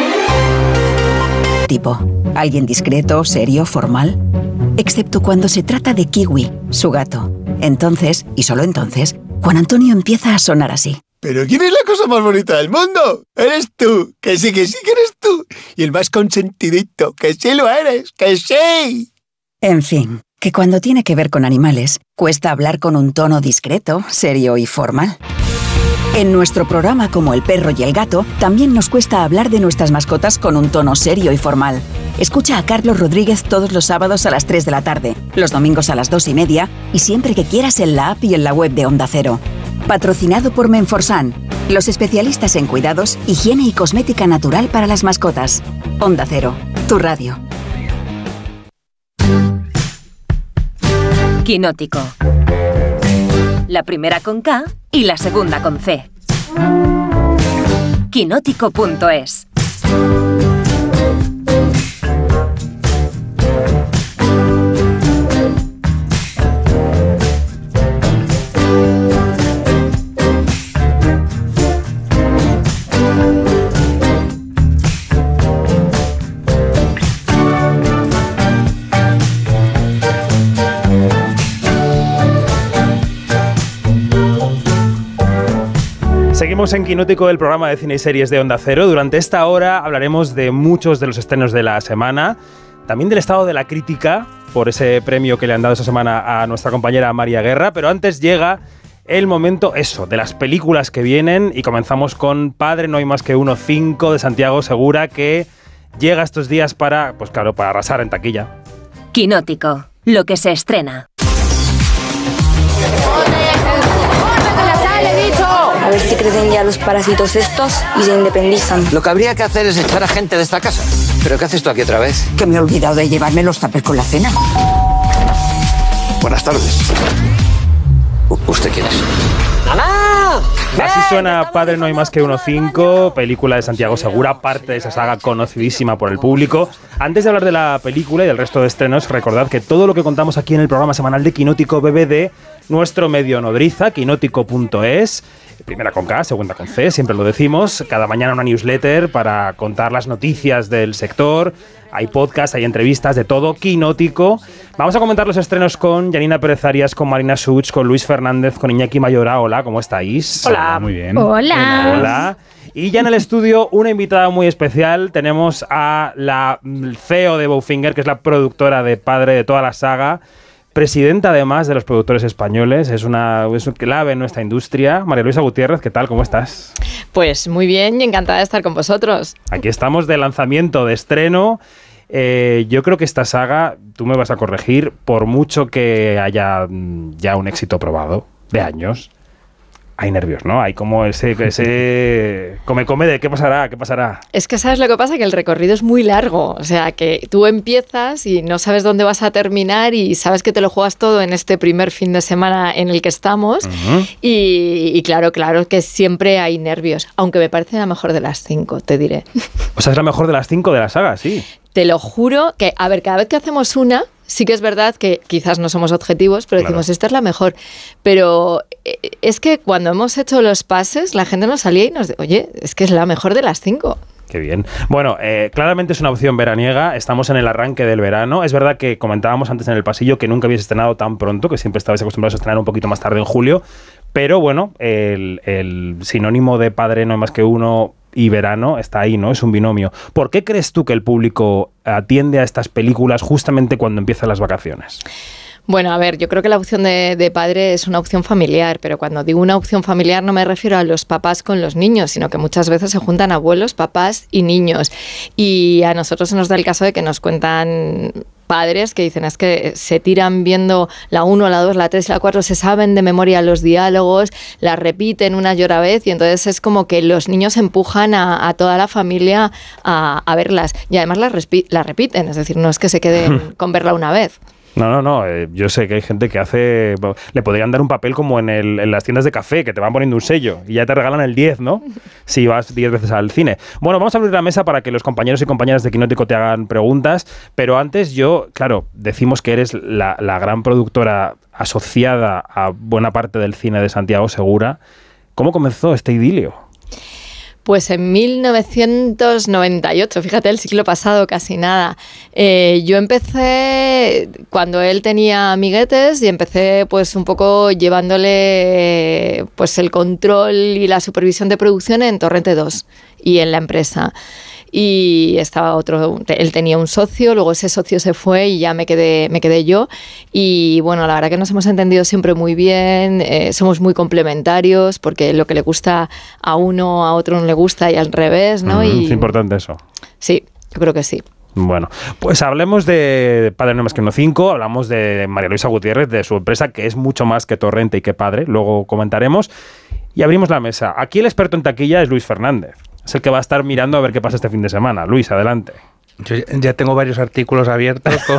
L: Tipo, alguien discreto, serio, formal. Excepto cuando se trata de Kiwi, su gato. Entonces, y solo entonces, Juan Antonio empieza a sonar así.
M: ¿Pero quién es la cosa más bonita del mundo? Eres tú, que sí, que sí que eres tú. Y el más consentidito, que sí lo eres, que sí.
L: En fin, que cuando tiene que ver con animales, cuesta hablar con un tono discreto, serio y formal. En nuestro programa Como el perro y el gato, también nos cuesta hablar de nuestras mascotas con un tono serio y formal. Escucha a Carlos Rodríguez todos los sábados a las tres de la tarde, los domingos a las dos y media y siempre que quieras en la app y en la web de Onda Cero. Patrocinado por Menforsan, los especialistas en cuidados, higiene y cosmética natural para las mascotas. Onda Cero, tu radio.
B: Quinótico. La primera con K y la segunda con C. Quinótico punto es.
A: Seguimos en Quinótico, el programa de cine y series de Onda Cero. Durante esta hora hablaremos de muchos de los estrenos de la semana, también del estado de la crítica, por ese premio que le han dado esta semana a nuestra compañera María Guerra, pero antes llega el momento, eso, de las películas que vienen, y comenzamos con Padre no hay más que uno cinco de Santiago Segura, que llega estos días para, pues claro, para arrasar en taquilla.
B: Quinótico, lo que se estrena.
N: A ver si crecen ya los parásitos estos y se independizan.
O: Lo que habría que hacer es echar a gente de esta casa. ¿Pero qué haces tú aquí otra vez?
P: Que me he olvidado de llevarme los tuppers con la cena.
O: Buenas tardes. U- ¿Usted quién es?
N: ¡Mamá!
A: Así suena Padre no hay más que uno cinco, película de Santiago Segura, parte de esa saga conocidísima por el público. Antes de hablar de la película y del resto de estrenos, recordad que todo lo que contamos aquí en el programa semanal de Quinótico bebe de nuestro medio nodriza, quinótico punto es. Primera con K, segunda con C, siempre lo decimos. Cada mañana una newsletter para contar las noticias del sector. Hay podcast, hay entrevistas, de todo. Quinótico. Vamos a comentar los estrenos con Janina Pérez Arias, con Marina Such, con Luis Fernández, con Iñaki Mayora. Hola, ¿cómo estáis?
D: Hola.
G: Muy bien.
E: Hola.
A: Hola. Y ya en el estudio, una invitada muy especial. Tenemos a la C E O de Bowfinger, que es la productora de Padre de toda la saga. Presidenta, además, de los productores españoles. Es una es clave en nuestra industria. María Luisa Gutiérrez, ¿qué tal? ¿Cómo estás?
K: Pues muy bien y encantada de estar con vosotros.
A: Aquí estamos de lanzamiento, de estreno. Eh, yo creo que esta saga, tú me vas a corregir, por mucho que haya ya un éxito probado de años, hay nervios, ¿no? Hay como ese, ese come, come de qué pasará, qué pasará.
K: Es que sabes lo que pasa, que el recorrido es muy largo, o sea, que tú empiezas y no sabes dónde vas a terminar y sabes que te lo juegas todo en este primer fin de semana en el que estamos. Uh-huh. y, y claro, claro que siempre hay nervios, aunque me parece la mejor de las cinco, te diré.
A: O sea, es la mejor de las cinco de la saga, sí.
K: Te lo juro que, a ver, cada vez que hacemos una, sí que es verdad que quizás no somos objetivos, pero claro, decimos, esta es la mejor. Pero es que cuando hemos hecho los pases, la gente nos salía y nos dice, oye, es que es la mejor de las cinco.
A: Qué bien. Bueno, eh, claramente es una opción veraniega. Estamos en el arranque del verano. Es verdad que comentábamos antes en el pasillo que nunca habíais estrenado tan pronto, que siempre estabais acostumbrados a estrenar un poquito más tarde en julio. Pero bueno, el, el sinónimo de Padre no hay más que uno y verano está ahí, ¿no? Es un binomio. ¿Por qué crees tú que el público atiende a estas películas justamente cuando empiezan las vacaciones?
K: Bueno, a ver, yo creo que la opción de, de padre es una opción familiar, pero cuando digo una opción familiar no me refiero a los papás con los niños, sino que muchas veces se juntan abuelos, papás y niños. Y a nosotros se nos da el caso de que nos cuentan padres que dicen, es que se tiran viendo la uno, la dos, la tres y la cuatro, se saben de memoria los diálogos, la repiten una y otra vez, y entonces es como que los niños empujan a, a toda la familia a, a verlas, y además las, respi- las repiten, es decir, no es que se queden con verla una vez.
A: No, no, no. Eh, yo sé que hay gente que hace... Le podrían dar un papel como en, el, en las tiendas de café, que te van poniendo un sello y ya te regalan el diez, ¿no? Si vas diez veces al cine. Bueno, vamos a abrir la mesa para que los compañeros y compañeras de Quinótico te hagan preguntas, pero antes yo, claro, decimos que eres la, la gran productora asociada a buena parte del cine de Santiago Segura. ¿Cómo comenzó este idilio?
K: Pues en mil novecientos noventa y ocho, fíjate, el siglo pasado, casi nada. Eh, yo empecé cuando él tenía amiguetes y empecé pues un poco llevándole pues el control y la supervisión de producción en Torrente dos y en la empresa. Y estaba otro, él tenía un socio, luego ese socio se fue y ya me quedé, me quedé yo. Y bueno, la verdad que nos hemos entendido siempre muy bien, eh, somos muy complementarios porque lo que le gusta a uno, a otro no le gusta y al revés, ¿no?
A: Mm,
K: y,
A: es importante eso.
K: Sí, yo creo que sí.
A: Bueno, pues hablemos de Padre No Más Que Uno cinco, hablamos de María Luisa Gutiérrez, de su empresa, que es mucho más que Torrente y que Padre, luego comentaremos. Y abrimos la mesa. Aquí el experto en taquilla es Luis Fernández. Es el que va a estar mirando a ver qué pasa este fin de semana. Luis, adelante.
F: Yo ya tengo varios artículos abiertos con,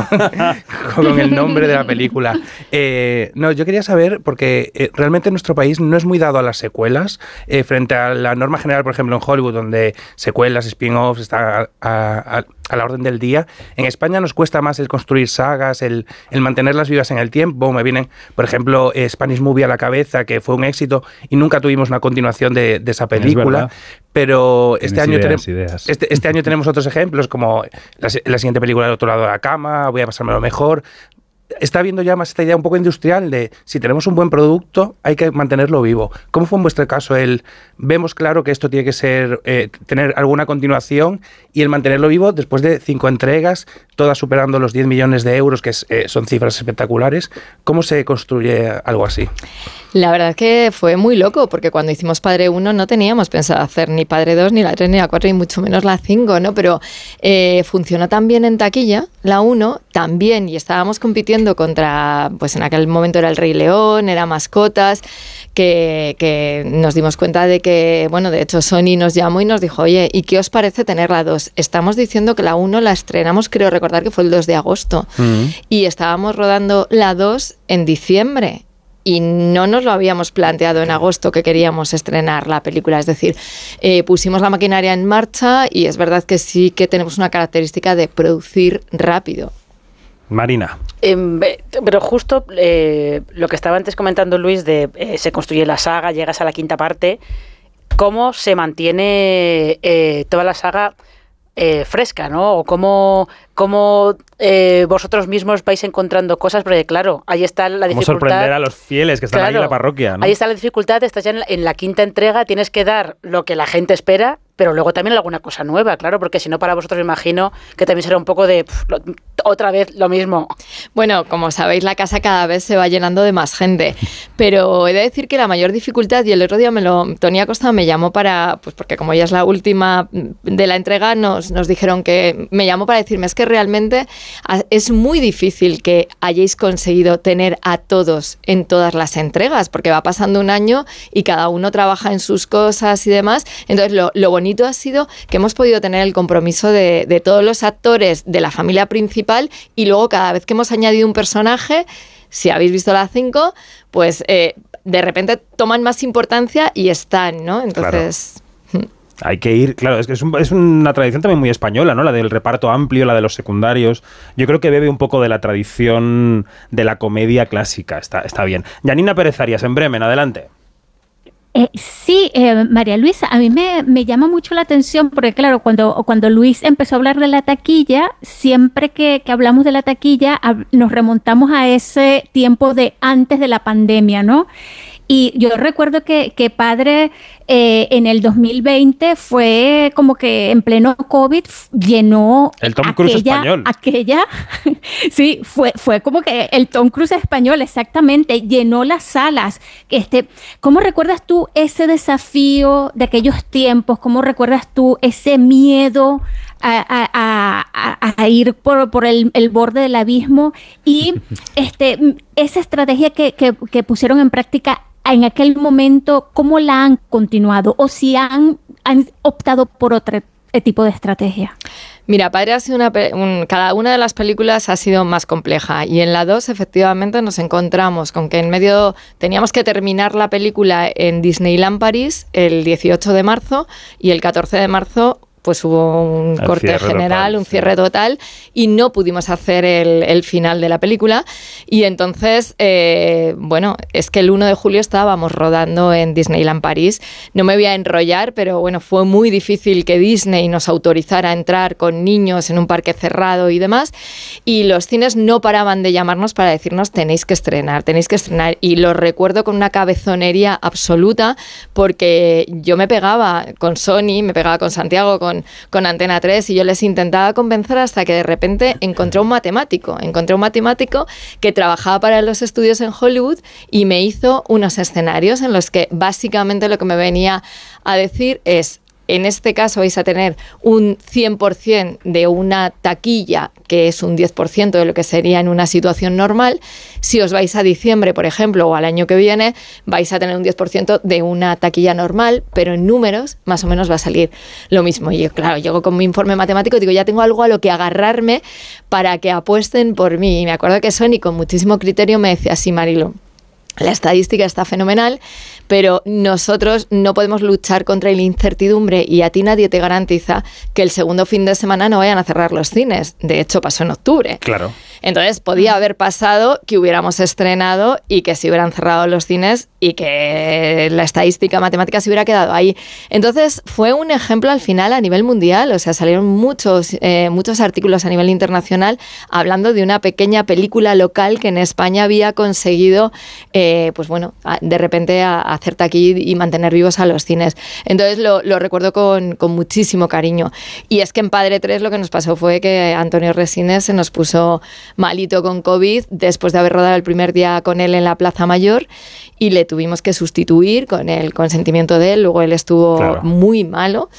F: con el nombre de la película. Eh, no, yo quería saber, porque eh, realmente nuestro país no es muy dado a las secuelas, eh, frente a la norma general, por ejemplo, en Hollywood, donde secuelas, spin-offs, está a, a, a la orden del día. En España nos cuesta más el construir sagas, el, el mantenerlas vivas en el tiempo. Me vienen, por ejemplo, eh, Spanish Movie a la cabeza, que fue un éxito y nunca tuvimos una continuación de, de esa película. Pero este año,
G: ideas,
F: tenem-
G: ideas.
F: Este, este año tenemos otros ejemplos, como la, la siguiente película del otro lado de la cama, Voy a pasármelo mejor. Está viendo ya más esta idea un poco industrial de si tenemos un buen producto hay que mantenerlo vivo. ¿Cómo fue en vuestro caso el vemos claro que esto tiene que ser eh, tener alguna continuación y el mantenerlo vivo después de cinco entregas, todas superando los diez millones de euros, que es, eh, son cifras espectaculares? ¿Cómo se construye algo así?
K: La verdad es que fue muy loco, porque cuando hicimos Padre uno no teníamos pensado hacer ni Padre dos, ni la tres, ni la cuatro, y mucho menos la cinco, ¿no? Pero eh, funcionó tan bien en taquilla, la uno también, y estábamos compitiendo contra, pues en aquel momento era El Rey León, era Mascotas, que, que nos dimos cuenta de que, bueno, de hecho Sony nos llamó y nos dijo, oye, ¿y qué os parece tener la dos? Estamos diciendo que la uno la estrenamos, creo recordar que fue el dos de agosto, mm. y estábamos rodando la dos en diciembre. Y no nos lo habíamos planteado en agosto que queríamos estrenar la película. Es decir, eh, pusimos la maquinaria en marcha y es verdad que sí que tenemos una característica de producir rápido.
A: Marina.
D: Eh, pero justo eh, lo que estaba antes comentando Luis de eh, se construye la saga, llegas a la quinta parte, ¿cómo se mantiene eh, toda la saga eh, fresca, ¿no? O cómo... cómo eh, vosotros mismos vais encontrando cosas, porque claro, ahí está la dificultad.
A: ¿Cómo sorprender a los fieles que están
D: claro,
A: ahí en la parroquia, ¿no?
D: Ahí está la dificultad, estás ya en la, en la quinta entrega, tienes que dar lo que la gente espera, pero luego también alguna cosa nueva, claro, porque si no para vosotros me imagino que también será un poco de pff, lo, otra vez lo mismo.
K: Bueno, como sabéis, la casa cada vez se va llenando de más gente, pero he de decir que la mayor dificultad, y el otro día me lo, Tony Acosta me llamó para, pues porque como ya es la última de la entrega, nos, nos dijeron que, me llamó para decirme, es que realmente es muy difícil que hayáis conseguido tener a todos en todas las entregas, porque va pasando un año y cada uno trabaja en sus cosas y demás. Entonces lo, lo bonito ha sido que hemos podido tener el compromiso de, de todos los actores de la familia principal, y luego cada vez que hemos añadido un personaje, si habéis visto la cinco, pues eh, de repente toman más importancia y están, ¿no? Entonces... Claro.
A: Hay que ir, claro, es que es, un, es una tradición también muy española, ¿no? La del reparto amplio, la de los secundarios. Yo creo que bebe un poco de la tradición de la comedia clásica. Está, está bien. Janina Pérez Arias, en Bremen, adelante.
E: Eh, sí, eh, María Luisa, a mí me, me llama mucho la atención porque, claro, cuando, cuando Luis empezó a hablar de la taquilla, siempre que, que hablamos de la taquilla, hab, nos remontamos a ese tiempo de antes de la pandemia, ¿no? Y yo recuerdo que, que Padre eh, en el dos mil veinte fue como que en pleno COVID llenó
A: el Tom Cruise
E: aquella,
A: español.
E: Aquella, sí, fue, fue como que el Tom Cruise español, exactamente, llenó las salas. Este, ¿cómo recuerdas tú ese desafío de aquellos tiempos? ¿Cómo recuerdas tú ese miedo a, a, a, a ir por, por el, el borde del abismo? Y este, esa estrategia que, que, que pusieron en práctica en aquel momento, ¿cómo la han continuado? ¿O si han, han optado por otro tipo de estrategia?
K: Mira, Padre ha sido una, un, cada una de las películas ha sido más compleja y en la dos efectivamente nos encontramos con que en medio teníamos que terminar la película en Disneyland París el dieciocho de marzo y el catorce de marzo pues hubo un el corte general, total, un cierre sí. total y no pudimos hacer el, el final de la película y entonces, eh, bueno, es que el uno de julio estábamos rodando en Disneyland París. No me voy a enrollar, pero bueno, fue muy difícil que Disney nos autorizara a entrar con niños en un parque cerrado y demás y los cines no paraban de llamarnos para decirnos tenéis que estrenar, tenéis que estrenar y lo recuerdo con una cabezonería absoluta porque yo me pegaba con Sony, me pegaba con Santiago, con con Antena tres y yo les intentaba convencer hasta que de repente encontré un matemático, encontré un matemático que trabajaba para los estudios en Hollywood y me hizo unos escenarios en los que básicamente lo que me venía a decir es: en este caso vais a tener un cien por ciento de una taquilla, que es un diez por ciento de lo que sería en una situación normal. Si os vais a diciembre, por ejemplo, o al año que viene, vais a tener un diez por ciento de una taquilla normal, pero en números más o menos va a salir lo mismo. Y yo, claro, llego con mi informe matemático y digo, ya tengo algo a lo que agarrarme para que apuesten por mí. Y me acuerdo que Sony, con muchísimo criterio, me decía: sí, Marilo, la estadística está fenomenal, pero nosotros no podemos luchar contra la incertidumbre y a ti nadie te garantiza que el segundo fin de semana no vayan a cerrar los cines. De hecho, pasó en octubre.
A: Claro.
K: Entonces, podía haber pasado que hubiéramos estrenado y que se hubieran cerrado los cines y que la estadística matemática se hubiera quedado ahí. Entonces, fue un ejemplo al final a nivel mundial. O sea, salieron muchos, eh, muchos artículos a nivel internacional hablando de una pequeña película local que en España había conseguido, eh, pues bueno, de repente a, a hacer taquilla y mantener vivos a los cines. Entonces, lo, lo recuerdo con, con muchísimo cariño. Y es que en Padre tres lo que nos pasó fue que Antonio Resines se nos puso malito con COVID después de haber rodado el primer día con él en la Plaza Mayor y le tuvimos que sustituir con el consentimiento de él. Luego él estuvo claro. muy malo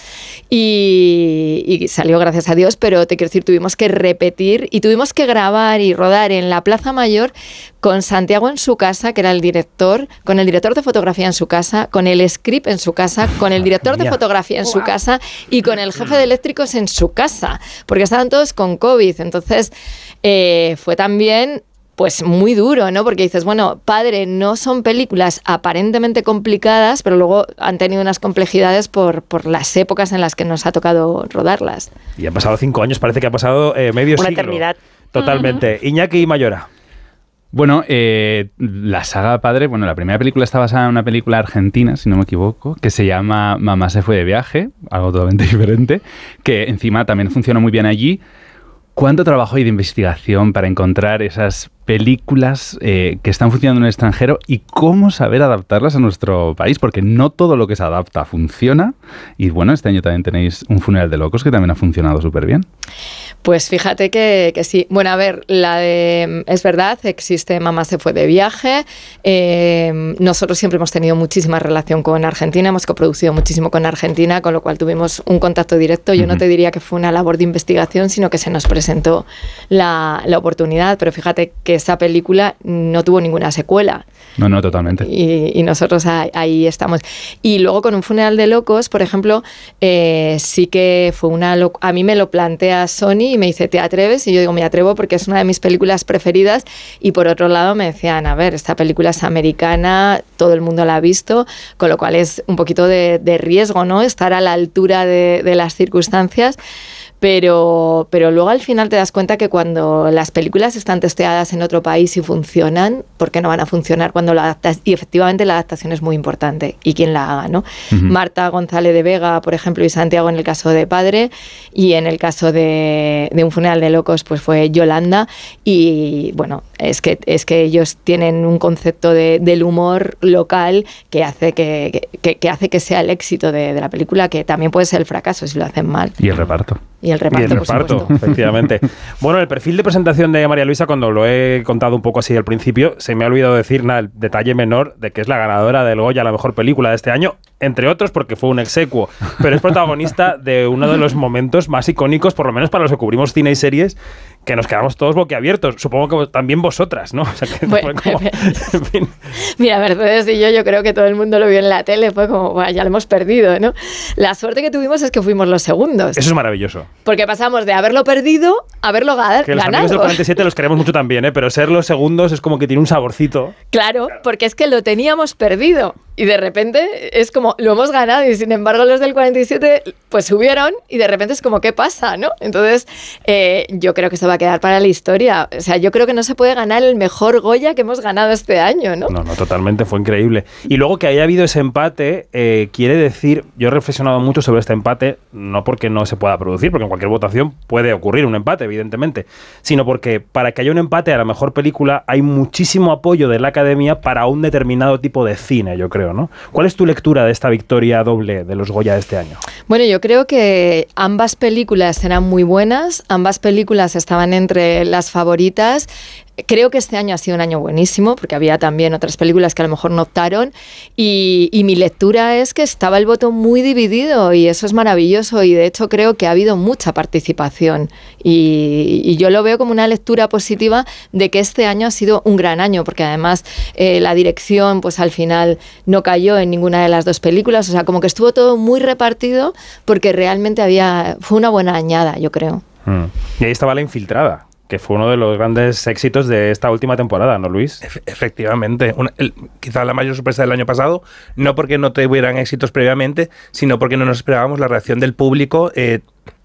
K: y, y salió, gracias a Dios, pero te quiero decir, tuvimos que repetir y tuvimos que grabar y rodar en la Plaza Mayor con Santiago en su casa, que era el director, con el director de fotografía en su casa, con el script en su casa, con el director de fotografía en su casa y con el jefe de eléctricos en su casa, porque estaban todos con COVID. Entonces, eh, fue también pues muy duro, ¿no? Porque dices, bueno, Padre, no son películas aparentemente complicadas, pero luego han tenido unas complejidades por, por las épocas en las que nos ha tocado rodarlas.
A: Y han pasado cinco años, parece que ha pasado eh, medio
D: Una
A: siglo.
D: eternidad.
A: Totalmente. Uh-huh. Iñaki Mayora.
G: Bueno, eh, la saga Padre, bueno, la primera película está basada en una película argentina, si no me equivoco, que se llama Mamá se fue de viaje, algo totalmente diferente, que encima también funciona muy bien allí. ¿Cuánto trabajo hay de investigación para encontrar esas películas eh, que están funcionando en el extranjero y cómo saber adaptarlas a nuestro país? Porque no todo lo que se adapta funciona. Y bueno, este año también tenéis Un funeral de locos que también ha funcionado súper bien.
K: Pues fíjate que, que sí. Bueno, a ver, la de... Es verdad, existe Mamá se fue de viaje. Eh, nosotros siempre hemos tenido muchísima relación con Argentina, hemos coproducido muchísimo con Argentina, con lo cual tuvimos un contacto directo. Yo uh-huh. no te diría que fue una labor de investigación, sino que se nos presentó la, la oportunidad. Pero fíjate que esa película no tuvo ninguna secuela.
G: No, no, totalmente.
K: Y, y nosotros ahí, ahí estamos. Y luego con Un funeral de locos, por ejemplo, eh, sí que fue una... Lo- a mí me lo plantea Sony y me dice, ¿te atreves? Y yo digo, me atrevo porque es una de mis películas preferidas. Y por otro lado me decían, a ver, esta película es americana, todo el mundo la ha visto, con lo cual es un poquito de, de riesgo, ¿no? Estar a la altura de, de las circunstancias. Pero, pero luego al final te das cuenta que cuando las películas están testeadas en otro país y funcionan, ¿por qué no van a funcionar cuando la adaptas? Y efectivamente la adaptación es muy importante y quién la haga, ¿no? Uh-huh. Marta González de Vega, por ejemplo, y Santiago en el caso de Padre, y en el caso de, de Un funeral de locos pues fue Yolanda. Y bueno, es que, es que ellos tienen un concepto de, del humor local que hace que, que, que hace que sea el éxito de, de la película, que también puede ser el fracaso si lo hacen mal.
G: Y el reparto.
K: Y el reparto,
A: y el reparto,
K: por
A: efectivamente. Bueno, el perfil de presentación de María Luisa, cuando lo he contado un poco así al principio, se me ha olvidado decir nada, el detalle menor de que es la ganadora del Goya, la mejor película de este año, entre otros porque fue un exequo, pero es protagonista de uno de los momentos más icónicos, por lo menos para los que cubrimos cine y series, que nos quedamos todos boquiabiertos. Supongo que también vosotras, ¿no? O sea, que
K: bueno,
A: fue como, en fin.
K: Mira, Mercedes y yo, yo creo que todo el mundo lo vio en la tele, fue como, bueno, ya lo hemos perdido, ¿no? La suerte que tuvimos es que fuimos los segundos.
A: Eso es maravilloso.
K: Porque pasamos de haberlo perdido a haberlo ga-
A: que los
K: ganado.
A: amigos del cuarenta y siete los queremos mucho también, ¿eh? Pero ser los segundos es como que tiene un saborcito.
K: Claro, claro, porque es que lo teníamos perdido. Y de repente es como, lo hemos ganado y sin embargo los del cuarenta y siete pues subieron y de repente es como, ¿qué pasa? ¿No? Entonces eh, yo creo que esto va a quedar para la historia. O sea, yo creo que no se puede ganar el mejor Goya que hemos ganado este año, ¿no?
A: No, no, totalmente, fue increíble. Y luego que haya habido ese empate, eh, quiere decir, yo he reflexionado mucho sobre este empate, no porque no se pueda producir, porque en cualquier votación puede ocurrir un empate, evidentemente, sino porque para que haya un empate a la mejor película hay muchísimo apoyo de la Academia para un determinado tipo de cine, yo creo, ¿no? ¿Cuál es tu lectura de esta victoria doble de los Goya de este año?
K: Bueno, yo creo que ambas películas eran muy buenas, ambas películas estaban entre las favoritas. Creo que este año ha sido un año buenísimo, porque había también otras películas que a lo mejor no optaron, y, y mi lectura es que estaba el voto muy dividido, y eso es maravilloso, y de hecho creo que ha habido mucha participación, y, y yo lo veo como una lectura positiva de que este año ha sido un gran año, porque además eh, la dirección pues al final no cayó en ninguna de las dos películas, o sea, como que estuvo todo muy repartido, porque realmente había fue una buena añada, yo creo.
A: Mm. Y ahí estaba La Infiltrada, que fue uno de los grandes éxitos de esta última temporada, ¿no, Luis?
F: Efe- efectivamente. Una, el, quizá la mayor sorpresa del año pasado, no porque no tuvieran éxitos previamente, sino porque no nos esperábamos la reacción del público eh,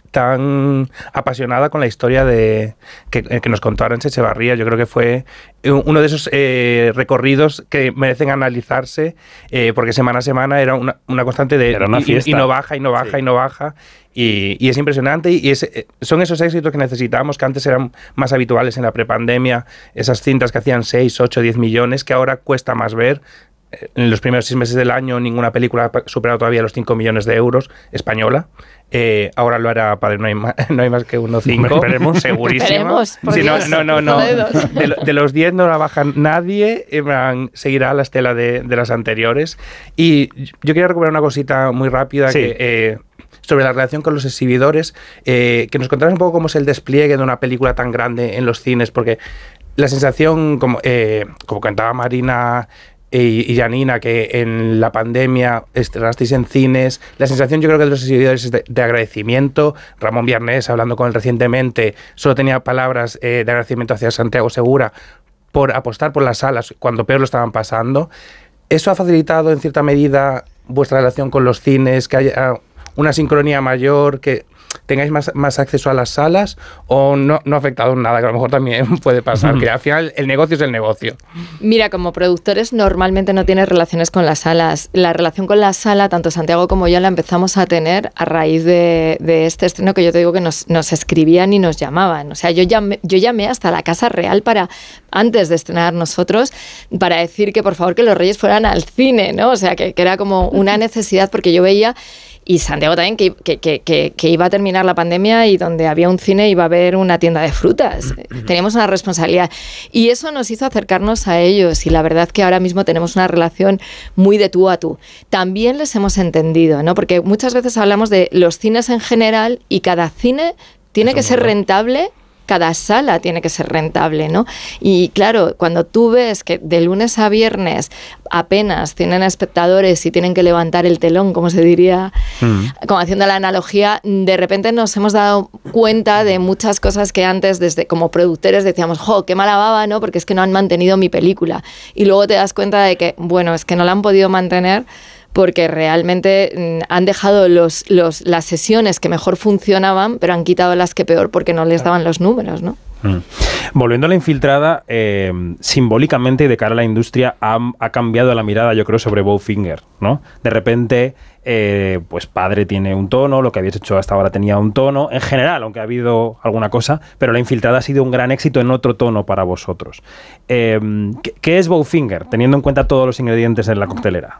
F: tan apasionada con la historia de que, que nos contó Arantxa Echevarría. Yo creo que fue uno de esos eh, recorridos que merecen analizarse, eh, porque semana a semana era una, una constante de
A: Era una
F: y,
A: fiesta.
F: y no baja, y no baja,
A: Sí.
F: y no baja. Y, y es impresionante, y es, son esos éxitos que necesitábamos, que antes eran más habituales en la prepandemia, esas cintas que hacían seis, ocho, diez millones, que ahora cuesta más ver. En los primeros seis meses del año ninguna película ha superado todavía los cinco millones de euros española. Eh, ahora lo hará Padre, no hay más, no hay más que uno cinco,
A: Esperemos.
F: segurísimo.
K: Esperemos, por
F: Sí, no,
K: Dios,
F: no, no, no.
K: cruzo dedos.
F: De, lo- de los diez no la baja nadie, eh, van- seguirá la estela de, de las anteriores. Y yo quería recuperar una cosita muy rápida
A: Sí.
F: que... Eh, sobre la relación con los exhibidores, eh, que nos contaras un poco cómo es el despliegue de una película tan grande en los cines, porque la sensación, como, eh, como contaba Marina y, y Janina, que en la pandemia estrenasteis en cines, la sensación yo creo que de los exhibidores es de, de agradecimiento. Ramón Biarnés, hablando con él recientemente, solo tenía palabras eh, de agradecimiento hacia Santiago Segura por apostar por las salas cuando peor lo estaban pasando. ¿Eso ha facilitado en cierta medida vuestra relación con los cines, que haya una sincronía mayor, que tengáis más, más acceso a las salas, o no, no ha afectado en nada, que a lo mejor también puede pasar, que al final el negocio es el negocio?
K: Mira, como productores normalmente no tienes relaciones con las salas. La relación con la sala, tanto Santiago como yo, la empezamos a tener a raíz de, de este estreno, que yo te digo que nos, nos escribían y nos llamaban. O sea, yo llamé, yo llamé hasta la Casa Real para, antes de estrenar nosotros, para decir que por favor que los Reyes fueran al cine, ¿no? O sea, que, que era como una necesidad, porque yo veía... Y Santiago también, que, que, que, que, que iba a terminar la pandemia y donde había un cine iba a haber una tienda de frutas. Teníamos una responsabilidad. Y eso nos hizo acercarnos a ellos. Y la verdad que ahora mismo tenemos una relación muy de tú a tú. También les hemos entendido, ¿no? Porque muchas veces hablamos de los cines en general y cada cine tiene
A: Eso
K: que
A: es
K: ser
A: verdad.
K: rentable. Cada sala tiene que ser rentable, ¿no? Y claro, cuando tú ves que de lunes a viernes apenas tienen espectadores y tienen que levantar el telón, como se diría, mm. como haciendo la analogía, de repente nos hemos dado cuenta de muchas cosas que antes, desde como productores, decíamos, jo, qué mala baba, ¿no? Porque es que no han mantenido mi película. Y luego te das cuenta de que, bueno, es que no la han podido mantener porque realmente mm, han dejado los, los, las sesiones que mejor funcionaban, pero han quitado las que peor porque no les daban los números, ¿no?
A: Mm. Volviendo a La Infiltrada, eh, simbólicamente y de cara a la industria ha, ha cambiado la mirada, yo creo, sobre Bowfinger, ¿no? De repente, eh, pues Padre tiene un tono, lo que habéis hecho hasta ahora tenía un tono, en general, aunque ha habido alguna cosa, pero La Infiltrada ha sido un gran éxito en otro tono para vosotros. Eh, ¿qué, ¿Qué es Bowfinger, teniendo en cuenta todos los ingredientes en la coctelera?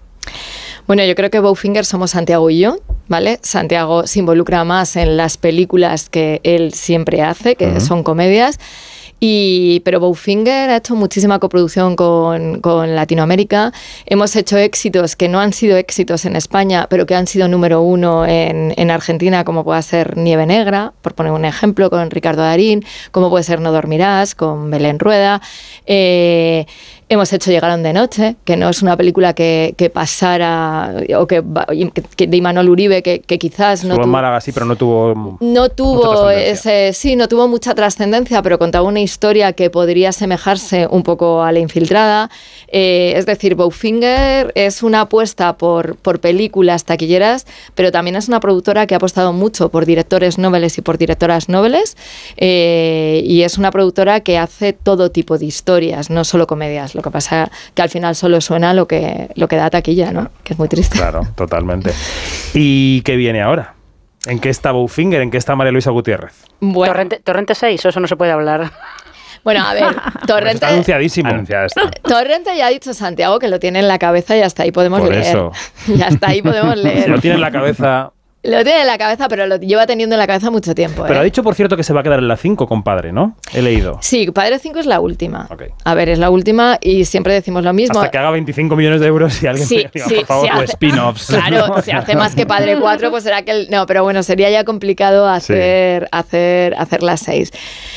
K: Bueno, yo creo que Bowfinger somos Santiago y yo, ¿vale? Santiago se involucra más en las películas que él siempre hace, que uh-huh. son comedias, Y, pero Bowfinger ha hecho muchísima coproducción con, con Latinoamérica. Hemos hecho éxitos que no han sido éxitos en España, pero que han sido número uno en, en Argentina, como puede ser Nieve Negra, por poner un ejemplo, con Ricardo Darín, como puede ser No dormirás, con Belén Rueda. Eh, Hemos hecho Llegaron de noche, que no es una película que, que pasara, o que, que de Imanol Uribe, que, que quizás no
A: tuvo...
K: tuvo...
A: Málaga, sí, pero no tuvo...
K: No tuvo ese... Sí, no tuvo mucha trascendencia, pero contaba una historia que podría asemejarse un poco a La infiltrada. Eh, es decir, Bowfinger es una apuesta por, por películas taquilleras, pero también es una productora que ha apostado mucho por directores nobles y por directoras nobles, eh, y es una productora que hace todo tipo de historias, no solo comedias. Lo que pasa que al final solo suena lo que, lo que da taquilla, ¿no? Que es muy triste.
A: Claro, totalmente. ¿Y qué viene ahora? ¿En qué está Bowfinger? ¿En qué está María Luisa Gutiérrez?
K: Bueno.
D: Torrente, Torrente seis, eso no se puede hablar.
K: Bueno, a ver, Torrente...
A: Está anunciadísimo. Anunciado está.
K: Torrente ya ha dicho Santiago que lo tiene en la cabeza y hasta ahí podemos
A: Por
K: leer.
A: eso.
K: Y hasta ahí podemos leer.
A: Si lo tiene en la cabeza...
K: Lo tiene en la cabeza, pero lo lleva teniendo en la cabeza mucho tiempo.
A: Pero
K: ¿eh?
A: ha dicho, por cierto, que se va a quedar en la cinco, compadre, ¿no? He leído.
K: Sí, Padre cinco es la última.
A: Okay.
K: A ver, es la última y siempre decimos lo mismo.
A: Hasta que haga veinticinco millones de euros y alguien
K: sí,
A: me diga,
K: sí,
A: por favor,
K: hace,
A: o spin-offs.
K: Claro, si hace más que Padre cuatro, pues será que... El, no, pero bueno, sería ya complicado hacer, sí. hacer, hacer las seis.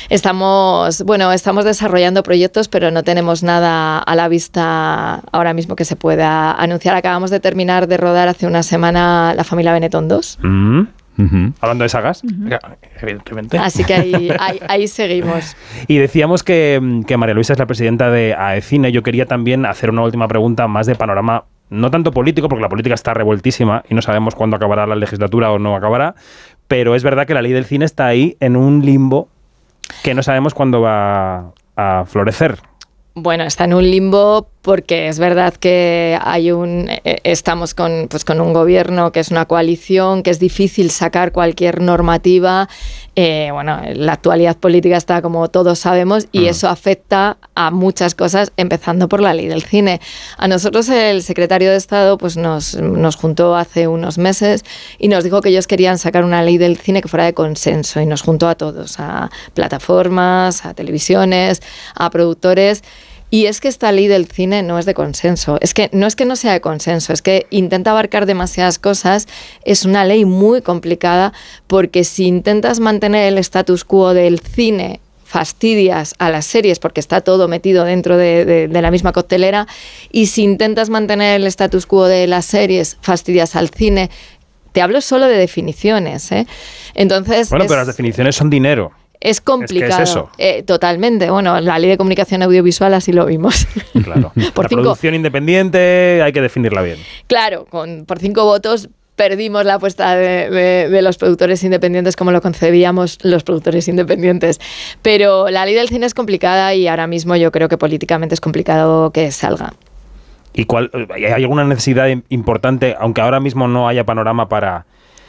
K: Estamos, bueno, estamos desarrollando proyectos, pero no tenemos nada a la vista ahora mismo que se pueda anunciar. Acabamos de terminar de rodar hace una semana La familia Benetton dos.
A: Mm. Uh-huh. Hablando de sagas, uh-huh. evidentemente.
K: Así que ahí, ahí, ahí seguimos.
A: Y decíamos que, que María Luisa es la presidenta de AECine. Yo quería también hacer una última pregunta más de panorama, no tanto político, porque la política está revueltísima y no sabemos cuándo acabará la legislatura o no acabará, pero es verdad que la ley del cine está ahí en un limbo que no sabemos cuándo va a florecer.
K: Bueno, está en un limbo porque es verdad que hay un eh, estamos con, pues, con un gobierno que es una coalición, que es difícil sacar cualquier normativa. Eh, bueno, la actualidad política está como todos sabemos y mm. eso afecta a muchas cosas, empezando por la ley del cine. A nosotros el secretario de Estado pues nos, nos juntó hace unos meses y nos dijo que ellos querían sacar una ley del cine que fuera de consenso y nos juntó a todos, a plataformas, a televisiones, a productores. Y es que esta ley del cine no es de consenso. Es que no es que no sea de consenso, es que intenta abarcar demasiadas cosas. Es una ley muy complicada porque si intentas mantener el status quo del cine, fastidias a las series porque está todo metido dentro de, de, de la misma coctelera, y si intentas mantener el status quo de las series, fastidias al cine. Te hablo solo de definiciones, ¿eh? Entonces,
A: bueno,
K: es,
A: pero las definiciones son dinero.
K: Es complicado.
A: Es que es eso.
K: Eh, totalmente. Bueno, la ley de comunicación audiovisual así lo vimos.
A: Claro.
K: por
A: la
K: cinco,
A: producción independiente hay que definirla bien.
K: Claro, con, por cinco votos perdimos la apuesta de, de, de los productores independientes como lo concebíamos los productores independientes. Pero la ley del cine es complicada y ahora mismo yo creo que políticamente es complicado que salga.
A: ¿Y cuál, hay alguna necesidad importante, aunque ahora mismo no haya panorama para,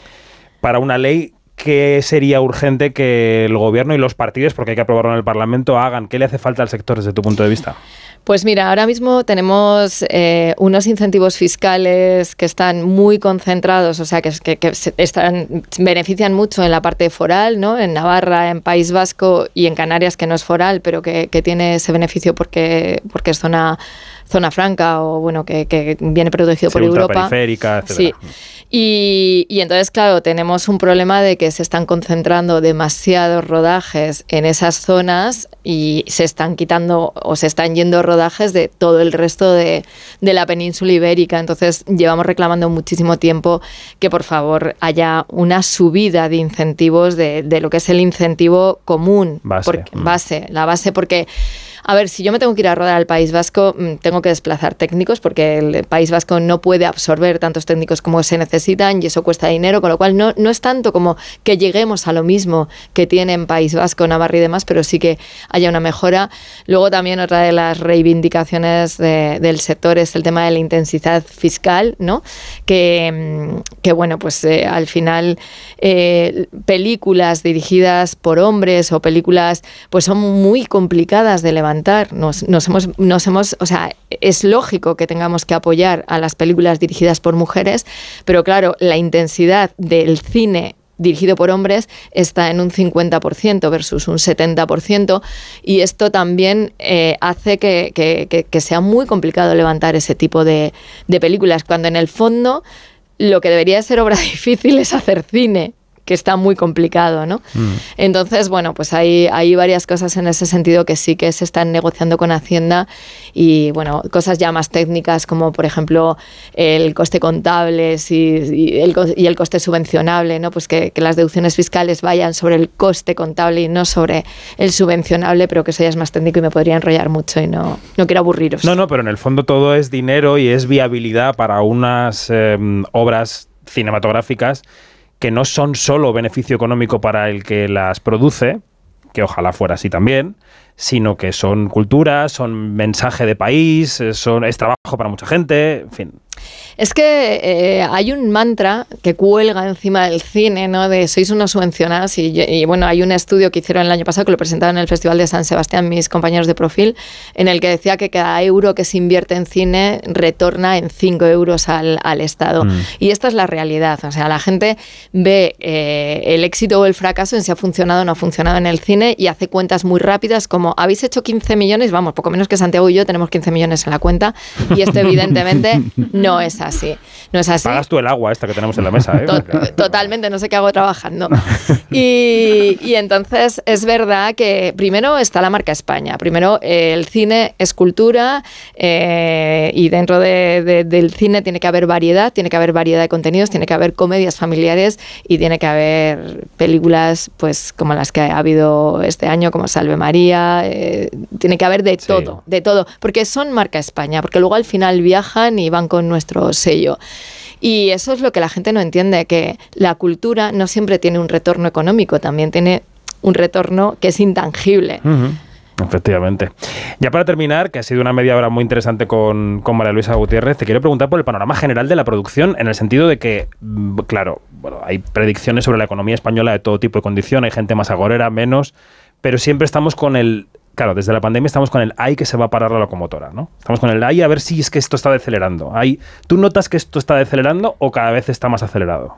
A: para una ley? ¿Qué sería urgente que el gobierno y los partidos, porque hay que aprobarlo en el Parlamento, hagan? ¿Qué le hace falta al sector desde tu punto de vista?
K: Pues mira, ahora mismo tenemos eh, unos incentivos fiscales que están muy concentrados, o sea, que, que, que están, benefician mucho en la parte foral, ¿no? En Navarra, en País Vasco y en Canarias, que no es foral, pero que, que tiene ese beneficio porque, porque es zona, zona franca o bueno, que, que viene protegido sí, por Europa.
A: Periférica, etcétera.
K: Sí. Y, y entonces, claro, tenemos un problema de que se están concentrando demasiados rodajes en esas zonas y se están quitando o se están yendo rodajes de todo el resto de, de la península ibérica. Entonces, llevamos reclamando muchísimo tiempo que, por favor, haya una subida de incentivos de, de lo que es el incentivo común.
A: Base.
K: Porque, base, la base, porque... A ver, si yo me tengo que ir a rodar al País Vasco, tengo que desplazar técnicos porque el País Vasco no puede absorber tantos técnicos como se necesitan y eso cuesta dinero, con lo cual no, no es tanto como que lleguemos a lo mismo que tienen País Vasco, Navarra y demás, pero sí que haya una mejora. Luego también otra de las reivindicaciones de, del sector es el tema de la intensidad fiscal, ¿no? Que, que bueno, pues eh, al final eh, películas dirigidas por hombres o películas pues son muy complicadas de levantar. Nos, nos hemos, nos hemos, o sea, es lógico que tengamos que apoyar a las películas dirigidas por mujeres, pero claro, la intensidad del cine dirigido por hombres está en un cincuenta por ciento versus un setenta por ciento, y esto también eh, hace que, que, que, que sea muy complicado levantar ese tipo de, de películas, cuando en el fondo lo que debería ser obra difícil es hacer cine, que está muy complicado, ¿no? Mm. Entonces, bueno, pues hay, hay varias cosas en ese sentido que sí que se están negociando con Hacienda, y, bueno, cosas ya más técnicas como, por ejemplo, el coste contable y, y, el, y el coste subvencionable, ¿no? Pues que, que las deducciones fiscales vayan sobre el coste contable y no sobre el subvencionable, pero que eso ya es más técnico y me podría enrollar mucho y no, no quiero aburriros.
A: No, no, pero en el fondo todo es dinero y es viabilidad para unas eh, obras cinematográficas que no son solo beneficio económico para el que las produce, que ojalá fuera así también, sino que son cultura, son mensaje de país, son, es trabajo para mucha gente, en fin.
K: Es que eh, hay un mantra que cuelga encima del cine, ¿no? De sois unos subvencionados, y, y bueno, hay un estudio que hicieron el año pasado que lo presentaron en el Festival de San Sebastián mis compañeros de Profil, en el que decía que cada euro que se invierte en cine retorna en cinco euros al, al Estado. Mm. Y esta es la realidad. O sea, la gente ve eh, el éxito o el fracaso en si ha funcionado o no ha funcionado en el cine y hace cuentas muy rápidas como habéis hecho quince millones, vamos, poco menos que Santiago y yo tenemos quince millones en la cuenta, y esto evidentemente no es así. No es así.
A: Pagas tú el agua esta que tenemos en la mesa, ¿eh?
K: Tot- totalmente, no sé qué hago trabajando. Y, y entonces es verdad que primero está la marca España. Primero eh, el cine es cultura, eh, y dentro de, de, del cine tiene que haber variedad, tiene que haber variedad de contenidos, tiene que haber comedias familiares y tiene que haber películas pues como las que ha habido este año, como Salve María, eh, tiene que haber de sí. todo, de todo, porque son marca España, porque luego al final viajan y van con nuestro sello. Y eso es lo que la gente no entiende, que la cultura no siempre tiene un retorno económico, también tiene un retorno que es intangible.
A: Uh-huh. Efectivamente. Ya para terminar, que ha sido una media hora muy interesante con, con María Luisa Gutiérrez, te quiero preguntar por el panorama general de la producción, en el sentido de que, claro, bueno, hay predicciones sobre la economía española de todo tipo de condición, hay gente más agorera, menos, pero siempre estamos con el... Claro, desde la pandemia estamos con el ay que se va a parar la locomotora, ¿no? Estamos con el ay a ver si es que esto está decelerando. Ay, ¿tú notas que esto está decelerando o cada vez está más acelerado?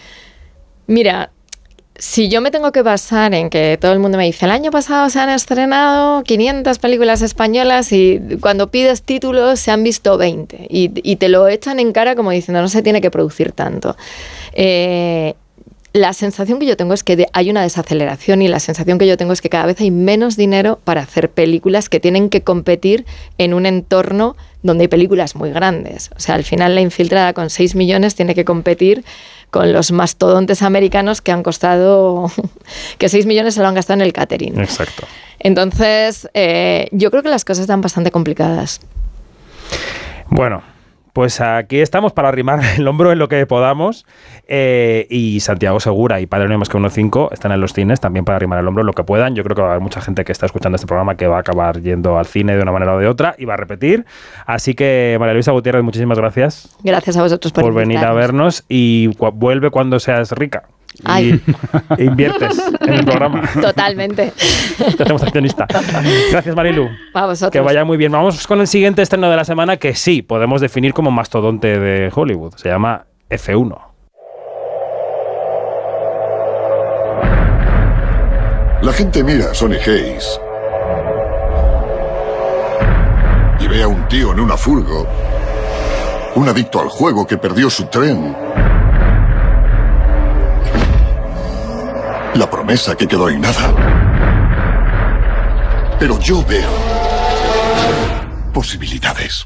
K: Mira, si yo me tengo que basar en que todo el mundo me dice el año pasado se han estrenado quinientas películas españolas y cuando pides títulos se han visto veinte y, y te lo echan en cara como diciendo no se tiene que producir tanto. Eh... La sensación que yo tengo es que de, hay una desaceleración y la sensación que yo tengo es que cada vez hay menos dinero para hacer películas que tienen que competir en un entorno donde hay películas muy grandes. O sea, al final La Infiltrada con seis millones tiene que competir con los mastodontes americanos que han costado, que seis millones se lo han gastado en el catering.
A: Exacto.
K: Entonces, eh, yo creo que las cosas están bastante complicadas.
A: Bueno, pues aquí estamos para arrimar el hombro en lo que podamos, eh, y Santiago Segura y Padre No hay más que uno cinco están en los cines también para arrimar el hombro en lo que puedan. Yo creo que va a haber mucha gente que está escuchando este programa que va a acabar yendo al cine de una manera o de otra y va a repetir. Así que María Luisa Gutiérrez, muchísimas gracias.
K: Gracias a vosotros por,
A: por venir a vernos y cu- vuelve cuando seas rica.
K: Ay.
A: Y inviertes en el programa.
K: Totalmente.
A: Te hacemos accionista. Gracias, Marilu.
K: A vosotros.
A: Que vaya muy bien. Vamos con el siguiente estreno de la semana que sí podemos definir como mastodonte de Hollywood. Se llama F uno.
Q: La gente mira a Sonny Hayes y ve a un tío en una furgo, un adicto al juego que perdió su tren. La promesa que quedó en nada. Pero yo veo posibilidades.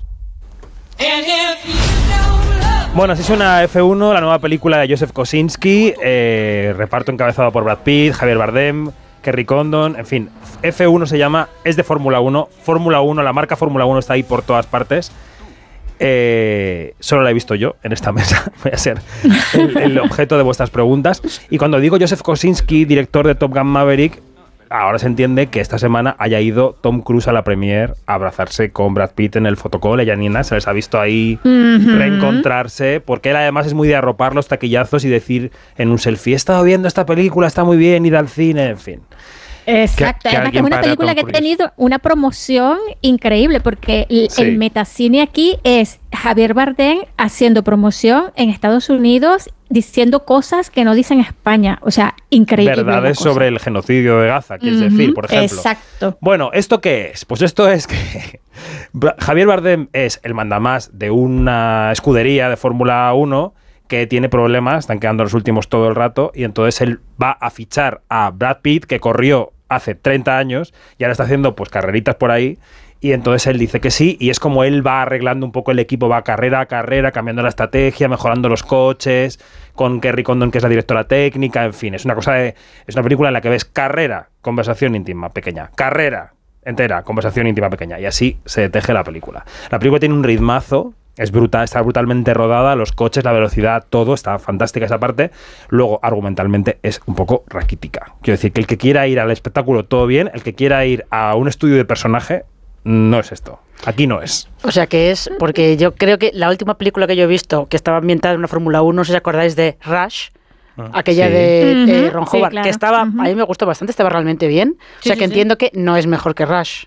A: Bueno, así suena F uno, la nueva película de Joseph Kosinski, eh, reparto encabezado por Brad Pitt, Javier Bardem, Kerry Condon, en fin. F uno se llama, es de Fórmula uno. Fórmula uno, la marca Fórmula uno está ahí por todas partes. Eh, solo la he visto yo en esta mesa. Voy a ser el, el objeto de vuestras preguntas. Y cuando digo Joseph Kosinski, director de Top Gun Maverick, ahora se entiende que esta semana haya ido Tom Cruise a la premiere a abrazarse con Brad Pitt en el fotocall. Ella Nina se les ha visto ahí uh-huh. reencontrarse, porque él además es muy de arropar los taquillazos y decir en un selfie, he estado viendo esta película, está muy bien, id al cine, en fin.
E: Exacto,
A: que, que
E: además que es una película que ha tenido una promoción increíble porque el, sí. el metacine aquí es Javier Bardem haciendo promoción en Estados Unidos diciendo cosas que no dicen España. O sea, increíble.
A: Verdades sobre el genocidio de Gaza, quieres uh-huh, decir, por ejemplo.
E: Exacto.
A: Bueno, ¿esto qué es? Pues esto es que Javier Bardem es el mandamás de una escudería de Fórmula uno que tiene problemas, están quedando los últimos todo el rato, y entonces él va a fichar a Brad Pitt, que corrió hace treinta años y ahora está haciendo pues carreritas por ahí, y entonces él dice que sí, y es como él va arreglando un poco el equipo, va carrera a carrera, cambiando la estrategia, mejorando los coches, con Kerry Condon, que es la directora técnica, en fin, es una cosa de, es una película en la que ves carrera, conversación íntima pequeña, carrera entera, conversación íntima pequeña, y así se teje la película. La película tiene un ritmazo, es brutal, está brutalmente rodada, los coches, la velocidad, todo, está fantástica esa parte. Luego, argumentalmente, es un poco raquítica. Quiero decir, que el que quiera ir al espectáculo, todo bien, el que quiera ir a un estudio de personaje, no es esto. Aquí no es.
D: O sea que es, porque yo creo que la última película que yo he visto, que estaba ambientada en una Fórmula uno, no sé si acordáis de Rush, ah, aquella sí. de uh-huh, eh, Ron Howard, sí, claro. que estaba, uh-huh. a mí me gustó bastante, estaba realmente bien. O sea sí, que sí, entiendo sí. que no es mejor que Rush.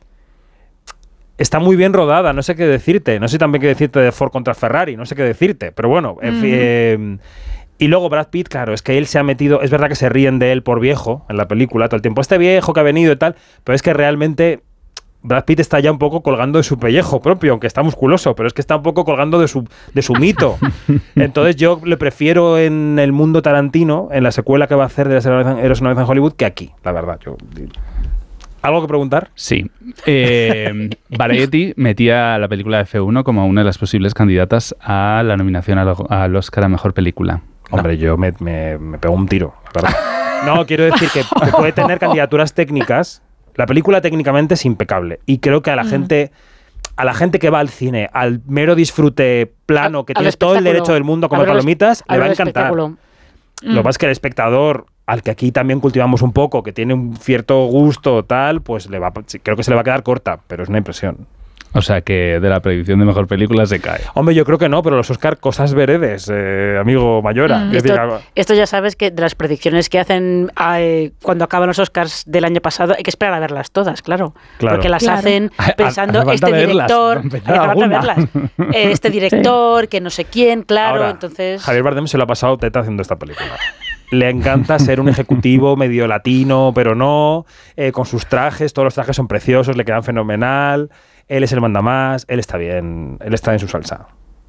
A: Está muy bien rodada, no sé qué decirte. No sé también qué decirte de Ford contra Ferrari, no sé qué decirte. Pero bueno, en fin, eh, y luego Brad Pitt, claro, es que él se ha metido... Es verdad que se ríen de él por viejo en la película todo el tiempo. Este viejo que ha venido y tal, pero es que realmente Brad Pitt está ya un poco colgando de su pellejo propio, aunque está musculoso, pero es que está un poco colgando de su, de su mito. Entonces yo le prefiero en el mundo Tarantino, en la secuela que va a hacer de Eros una vez en Hollywood, que aquí, la verdad. Yo... ¿Algo que preguntar?
G: Sí. Eh, Variety metía la película de F uno como una de las posibles candidatas a la nominación al, al Oscar a Mejor Película.
A: Hombre, no. yo me, me, me pego un tiro, la verdad. No, quiero decir que, que puede tener candidaturas técnicas. La película técnicamente es impecable. Y creo que a la mm. gente... A la gente que va al cine, al mero disfrute plano, que tiene todo el derecho del mundo a comer palomitas, le va a encantar. Mm. Lo que pasa es que el espectador, al que aquí también cultivamos un poco, que tiene un cierto gusto tal, pues le va, creo que se le va a quedar corta, pero es una impresión.
G: O sea que de la predicción de mejor película se cae.
A: Hombre, yo creo que no, pero los Oscar cosas veredes, eh, amigo Mayora.
D: Mm. Esto, decir, esto ya sabes que de las predicciones que hacen eh, cuando acaban los Oscars del año pasado, hay que esperar a verlas todas, claro. claro. Porque las claro. hacen pensando, a, a este director, verlas, eh, este director, sí. que no sé quién, claro,
A: Ahora,
D: entonces...
A: Javier Bardem se lo ha pasado teta haciendo esta película. Le encanta ser un ejecutivo medio latino, pero no, eh, con sus trajes, todos los trajes son preciosos, le quedan fenomenal. Él es el mandamás, él está bien, él está en su salsa.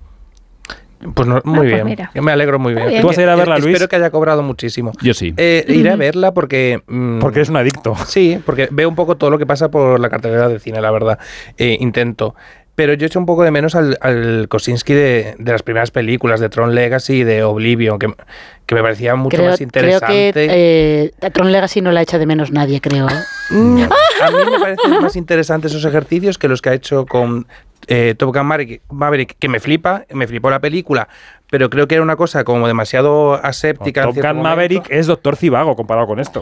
F: Pues no, muy ah, bien, pues yo me alegro muy bien.
A: bien. ¿Tú vas a ir a verla, Luis?
F: Espero que haya cobrado muchísimo.
G: Yo sí.
F: Eh, iré a verla porque... Mmm,
A: porque eres un adicto.
F: Sí, porque veo un poco todo lo que pasa por la cartelera de cine, la verdad. Eh, intento. Pero yo echo un poco de menos al, al Kosinski de, de las primeras películas, de Tron Legacy y de Oblivion, que, que me parecía mucho
D: creo,
F: más interesante.
D: Creo que eh, a Tron Legacy no la echa de menos nadie, creo. ¿eh?
F: Mm, a mí me parecen más interesantes esos ejercicios que los que ha hecho con eh, Top Gun Maverick, Maverick, que me flipa, me flipó la película, pero creo que era una cosa como demasiado aséptica.
A: No, Top Gun Maverick es Doctor Civago comparado con esto.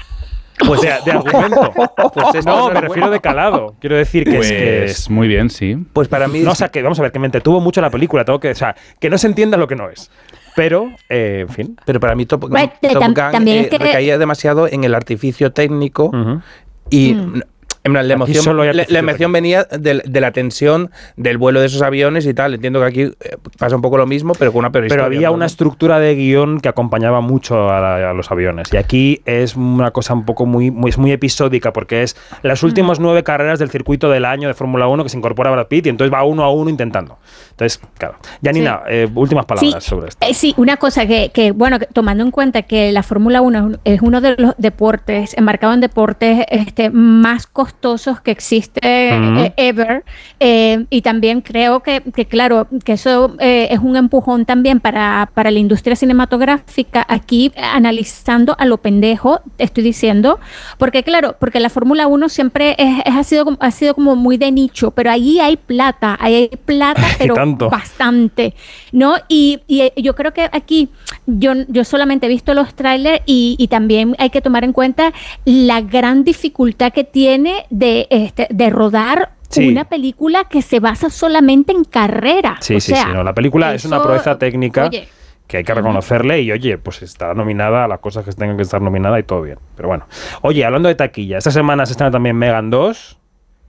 A: Pues de, de argumento. Pues no, me refiero de calado. Quiero decir que,
G: pues,
A: es, que es
G: muy bien, sí.
A: Pues para mí... No, o sea, que vamos a ver, que me entretuvo mucho la película. Tengo que, o sea, que no se entienda lo que no es. Pero, eh, en fin.
F: Pero para mí Top,
E: bueno,
F: Top
E: tam,
F: Gun eh, que... recaía demasiado en el artificio técnico uh-huh. y... Mm. La emoción, la, la emoción venía de, de la tensión del vuelo de esos aviones y tal. Entiendo que aquí eh, pasa un poco lo mismo, pero con una peor
A: Pero
F: historia,
A: había
F: ¿no?
A: una estructura de guión que acompañaba mucho a, la, a los aviones. Y aquí es una cosa un poco muy, muy, muy episódica, porque es las últimas nueve carreras del circuito del año de Fórmula uno que se incorpora a Brad Pitt y entonces va uno a uno intentando. Entonces, claro. Janina, sí. eh, últimas palabras
E: sí.
A: sobre esto.
E: Eh, sí, una cosa que, que bueno, que, tomando en cuenta que la Fórmula uno es uno de los deportes, enmarcado en deportes este, más costosos que existen. Uh-huh. eh, ever eh, y también creo que, que claro que eso eh, es un empujón también para, para la industria cinematográfica aquí analizando a lo pendejo estoy diciendo porque claro porque la Fórmula uno siempre es, es, ha, sido, ha sido como muy de nicho pero ahí hay plata ahí hay plata pero bastante ¿no? Y, y yo creo que aquí yo, yo solamente he visto los trailers y, y también hay que tomar en cuenta la gran dificultad que tiene de este de rodar sí. una película que se basa solamente en carrera.
A: Sí,
E: o
A: sí,
E: sea,
A: sí. No, la película
E: eso,
A: es una proeza técnica
E: oye,
A: que hay que reconocerle y, oye, pues está nominada a las cosas que tengan que estar nominadas y todo bien. Pero bueno. Oye, hablando de taquilla, esta semana se estrena también Megan dos,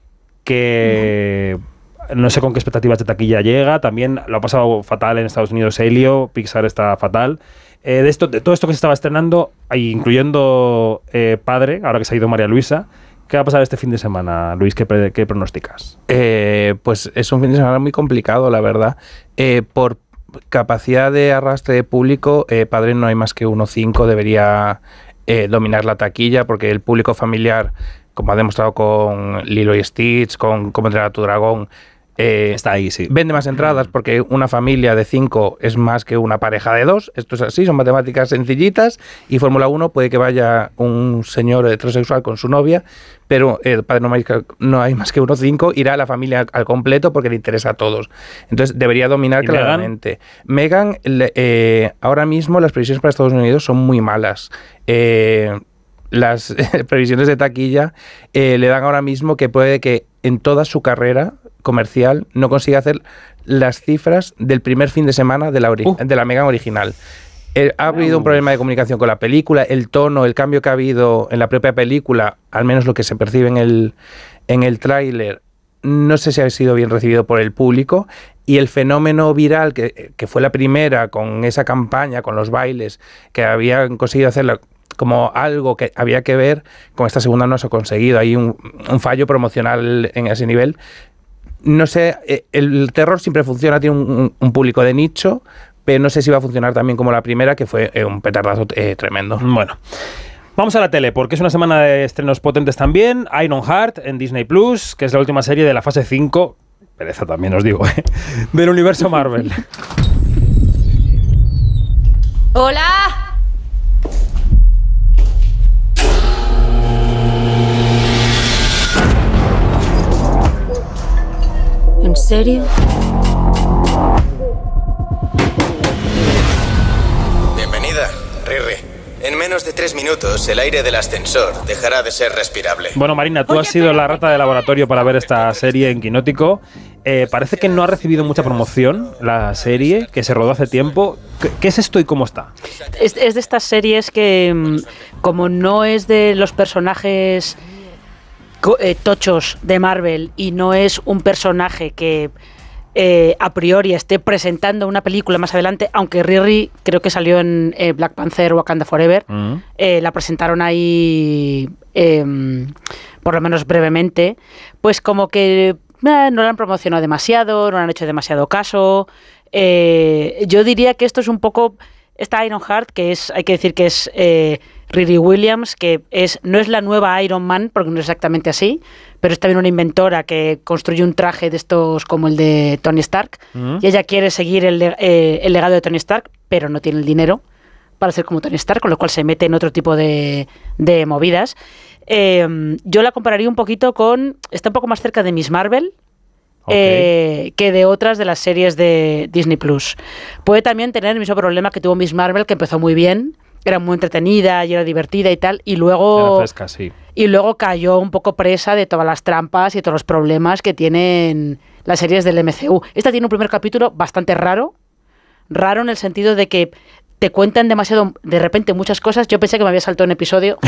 A: que uh-huh. no sé con qué expectativas de taquilla llega. También lo ha pasado fatal en Estados Unidos Helio, Pixar está fatal. Eh, de, esto, de todo esto que se estaba estrenando, incluyendo eh, Padre, ahora que se ha ido María Luisa, ¿qué va a pasar este fin de semana, Luis? ¿Qué, pre, qué pronosticas?
F: Eh, pues es un fin de semana muy complicado, la verdad. Eh, por capacidad de arrastre de público, eh, Padre no hay más que uno cinco, debería eh, dominar la taquilla, porque el público familiar, como ha demostrado con Lilo y Stitch, con Cómo entrenar a tu dragón, Eh,
A: está ahí, sí.
F: Vende más entradas porque una familia de cinco es más que una pareja de dos. Esto es así, son matemáticas sencillitas. Y Fórmula uno puede que vaya un señor heterosexual con su novia, pero el padre no hay, no hay más que uno cinco, irá a la familia al completo porque le interesa a todos. Entonces debería dominar claramente. Meghan, eh, ahora mismo las previsiones para Estados Unidos son muy malas. Eh, las previsiones de taquilla eh, le dan ahora mismo que puede que en toda su carrera comercial no consiga hacer las cifras del primer fin de semana de la, uh. de la Meghan original. Eh, ha habido uh. un problema de comunicación con la película, el tono, el cambio que ha habido en la propia película, al menos lo que se percibe en el, en el tráiler, no sé si ha sido bien recibido por el público, y el fenómeno viral que, que fue la primera con esa campaña, con los bailes, que habían conseguido hacerla como algo que había que ver, con esta segunda no se ha conseguido. Hay un, un fallo promocional en ese nivel. No sé, el terror siempre funciona, tiene un, un público de nicho, pero no sé si va a funcionar también como la primera, que fue un petardazo eh, tremendo.
A: Bueno, vamos a la tele, porque es una semana de estrenos potentes también. Ironheart en Disney Plus, que es la última serie de la fase cinco, pereza también os digo, ¿eh? del universo Marvel.
R: ¡Hola! ¿En serio?
S: Bienvenida, Riri. En menos de tres minutos, el aire del ascensor dejará de ser respirable.
A: Bueno, Marina, tú has sido la rata de laboratorio para ver esta serie en Quinótico. Eh, parece que no ha recibido mucha promoción la serie, que se rodó hace tiempo. ¿Qué, qué es esto y cómo está?
D: Es, es de estas series que, como no es de los personajes Eh, tochos de Marvel y no es un personaje que eh, a priori esté presentando una película más adelante, aunque Riri creo que salió en eh, Black Panther Wakanda Forever, mm. eh, la presentaron ahí eh, por lo menos brevemente, pues como que eh, no la han promocionado demasiado, no le han hecho demasiado caso. Eh, yo diría que esto es un poco esta Ironheart, que es, hay que decir que es eh, Riri Williams, que es no es la nueva Iron Man, porque no es exactamente así, pero es también una inventora que construye un traje de estos como el de Tony Stark, mm. y ella quiere seguir el, eh, el legado de Tony Stark, pero no tiene el dinero para ser como Tony Stark, con lo cual se mete en otro tipo de, de movidas. Eh, yo la compararía un poquito con... Está un poco más cerca de Miss Marvel, Okay. Eh, que de otras de las series de Disney Plus. Puede también tener el mismo problema que tuvo Miss Marvel, que empezó muy bien, era muy entretenida y era divertida y tal, y luego
A: era fresca, sí.
D: y luego cayó un poco presa de todas las trampas y todos los problemas que tienen las series del M C U. Esta tiene un primer capítulo bastante raro, raro en el sentido de que te cuentan demasiado, de repente muchas cosas. Yo pensé que me había saltado un episodio.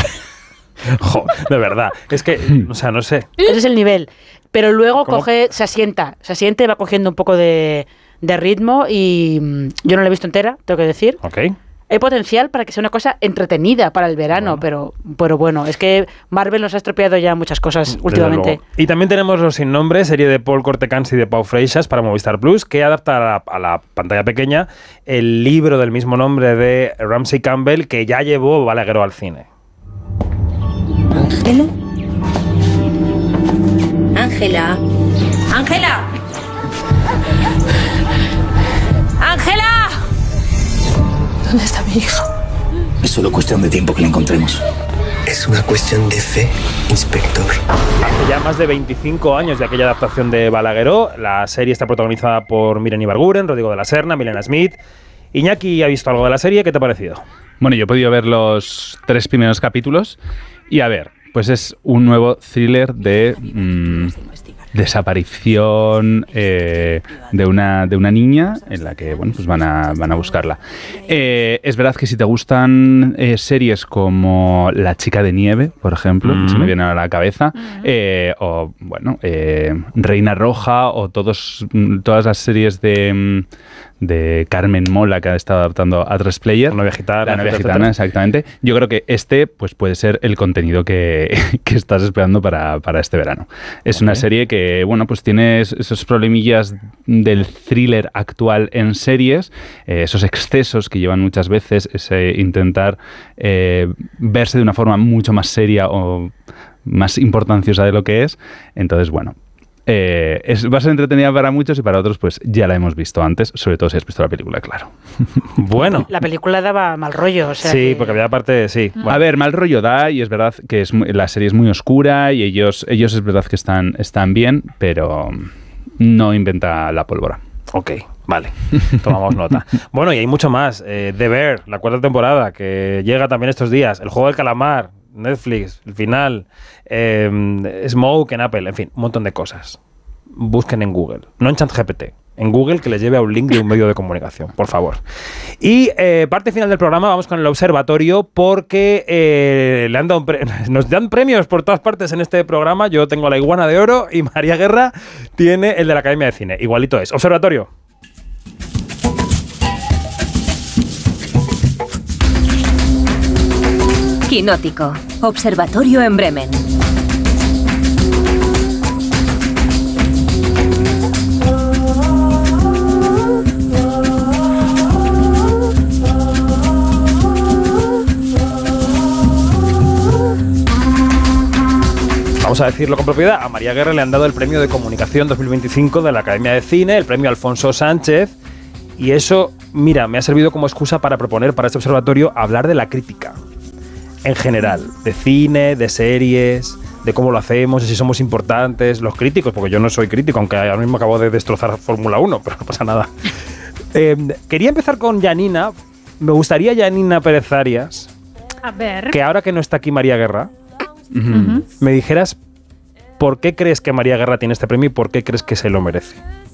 A: Jo, de verdad, es que, o sea, no sé.
D: Ese es el nivel. Pero luego
A: ¿Cómo?
D: coge, se asienta, se asienta y va cogiendo un poco de, de ritmo, y yo no la he visto entera, tengo que decir.
A: Okay.
D: Hay potencial para que sea una cosa entretenida para el verano, bueno. Pero, pero bueno, es que Marvel nos ha estropeado ya muchas cosas Desde últimamente.
A: Luego. Y también tenemos Los Sin Nombre, serie de Paul Cortecans y de Pau Freixas para Movistar Plus, que adapta a la, a la pantalla pequeña el libro del mismo nombre de Ramsey Campbell, que ya llevó Balagueró al cine.
R: ¿Ángela? Ángela. Ángela. Ángela. ¿Dónde está mi hija?
O: Es solo cuestión de tiempo que la encontremos. Es una cuestión de fe, inspector.
A: Hace ya más de veinticinco años de aquella adaptación de Balagueró. La serie está protagonizada por Miren Ibarguren, Rodrigo de la Serna, Milena Smith. Iñaki ha visto algo de la serie, ¿qué te ha parecido?
G: Bueno, yo he podido ver los tres primeros capítulos y a ver, pues es un nuevo thriller de mmm, desaparición eh, de una de una niña en la que bueno pues van a van a buscarla. Eh, es verdad que si te gustan eh, series como La Chica de Nieve, por ejemplo, mm-hmm. se me viene a la cabeza, eh, o bueno eh, Reina Roja, o todos todas las series de de Carmen Mola, que ha estado adaptando a tres Player.
A: La novia gitana.
G: La novia gitana, exactamente. Yo creo que este pues puede ser el contenido que, que estás esperando para, para este verano. Es okay. Una serie que, bueno, pues tiene esos problemillas del thriller actual en series, eh, esos excesos que llevan muchas veces, ese intentar eh, verse de una forma mucho más seria o más importanciosa de lo que es. Entonces, bueno, Eh, es, va a ser entretenida para muchos y para otros pues ya la hemos visto antes, sobre todo si has visto la película, claro.
A: Bueno.
D: La película daba mal rollo, o sea
A: sí,
D: que...
A: porque había parte, sí.
G: Bueno. A ver, mal rollo da y es verdad que es muy, la serie es muy oscura y ellos, ellos es verdad que están, están bien, pero no inventa la pólvora.
A: Ok, vale, tomamos nota. Bueno, y hay mucho más. Eh, The Bear, la cuarta temporada, que llega también estos días. El juego del calamar, Netflix, el final, eh, Smoke en Apple, en fin, un montón de cosas. Busquen en Google, no en ChatGPT, en Google, que les lleve a un link de un medio de comunicación, por favor. Y eh, parte final del programa, vamos con el observatorio, porque eh, le han dado pre- nos dan premios por todas partes en este programa. Yo tengo la iguana de oro y María Guerra tiene el de la Academia de Cine. Igualito es. Observatorio.
B: Quinótico, observatorio en Bremen.
A: Vamos a decirlo con propiedad, a María Guerra le han dado el premio de comunicación dos mil veinticinco de la Academia de Cine, el premio Alfonso Sánchez, y eso, mira, me ha servido como excusa para proponer para este observatorio hablar de la crítica. En general, de cine, de series, de cómo lo hacemos, de si somos importantes, los críticos, porque yo no soy crítico, aunque ahora mismo acabo de destrozar Fórmula uno, pero no pasa nada. Eh, quería empezar con Janina. Me gustaría, Janina Pérez Arias,
E: a ver,
A: que ahora que no está aquí María Guerra,
E: uh-huh.
A: me dijeras por qué crees que María Guerra tiene este premio y por qué crees que se lo merece.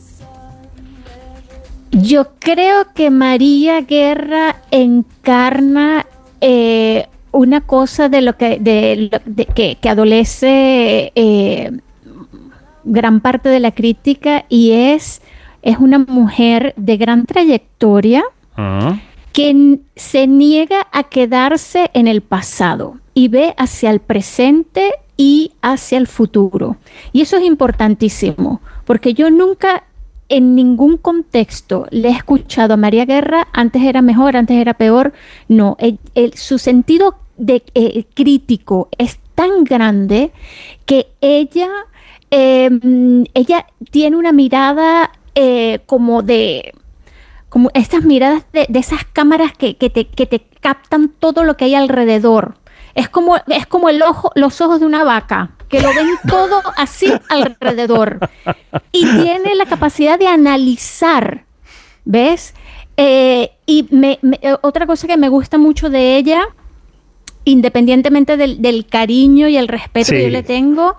E: Yo creo que María Guerra encarna eh, una cosa de lo que, de, de, que, que adolece eh, gran parte de la crítica, y es, es una mujer de gran trayectoria uh-huh. que se niega a quedarse en el pasado y ve hacia el presente y hacia el futuro. Y eso es importantísimo, porque yo nunca en ningún contexto le he escuchado a María Guerra, antes era mejor, antes era peor. No, el, el, su sentido de, eh, crítico es tan grande que ella, eh, ella tiene una mirada eh, como de... como estas miradas de, de esas cámaras que, que, te, que te captan todo lo que hay alrededor. Es como, es como el ojo, los ojos de una vaca, que lo ven todo así alrededor. Y tiene la capacidad de analizar, ¿ves? Eh, y me, me, otra cosa que me gusta mucho de ella, independientemente del, del cariño y el respeto sí. que yo le tengo,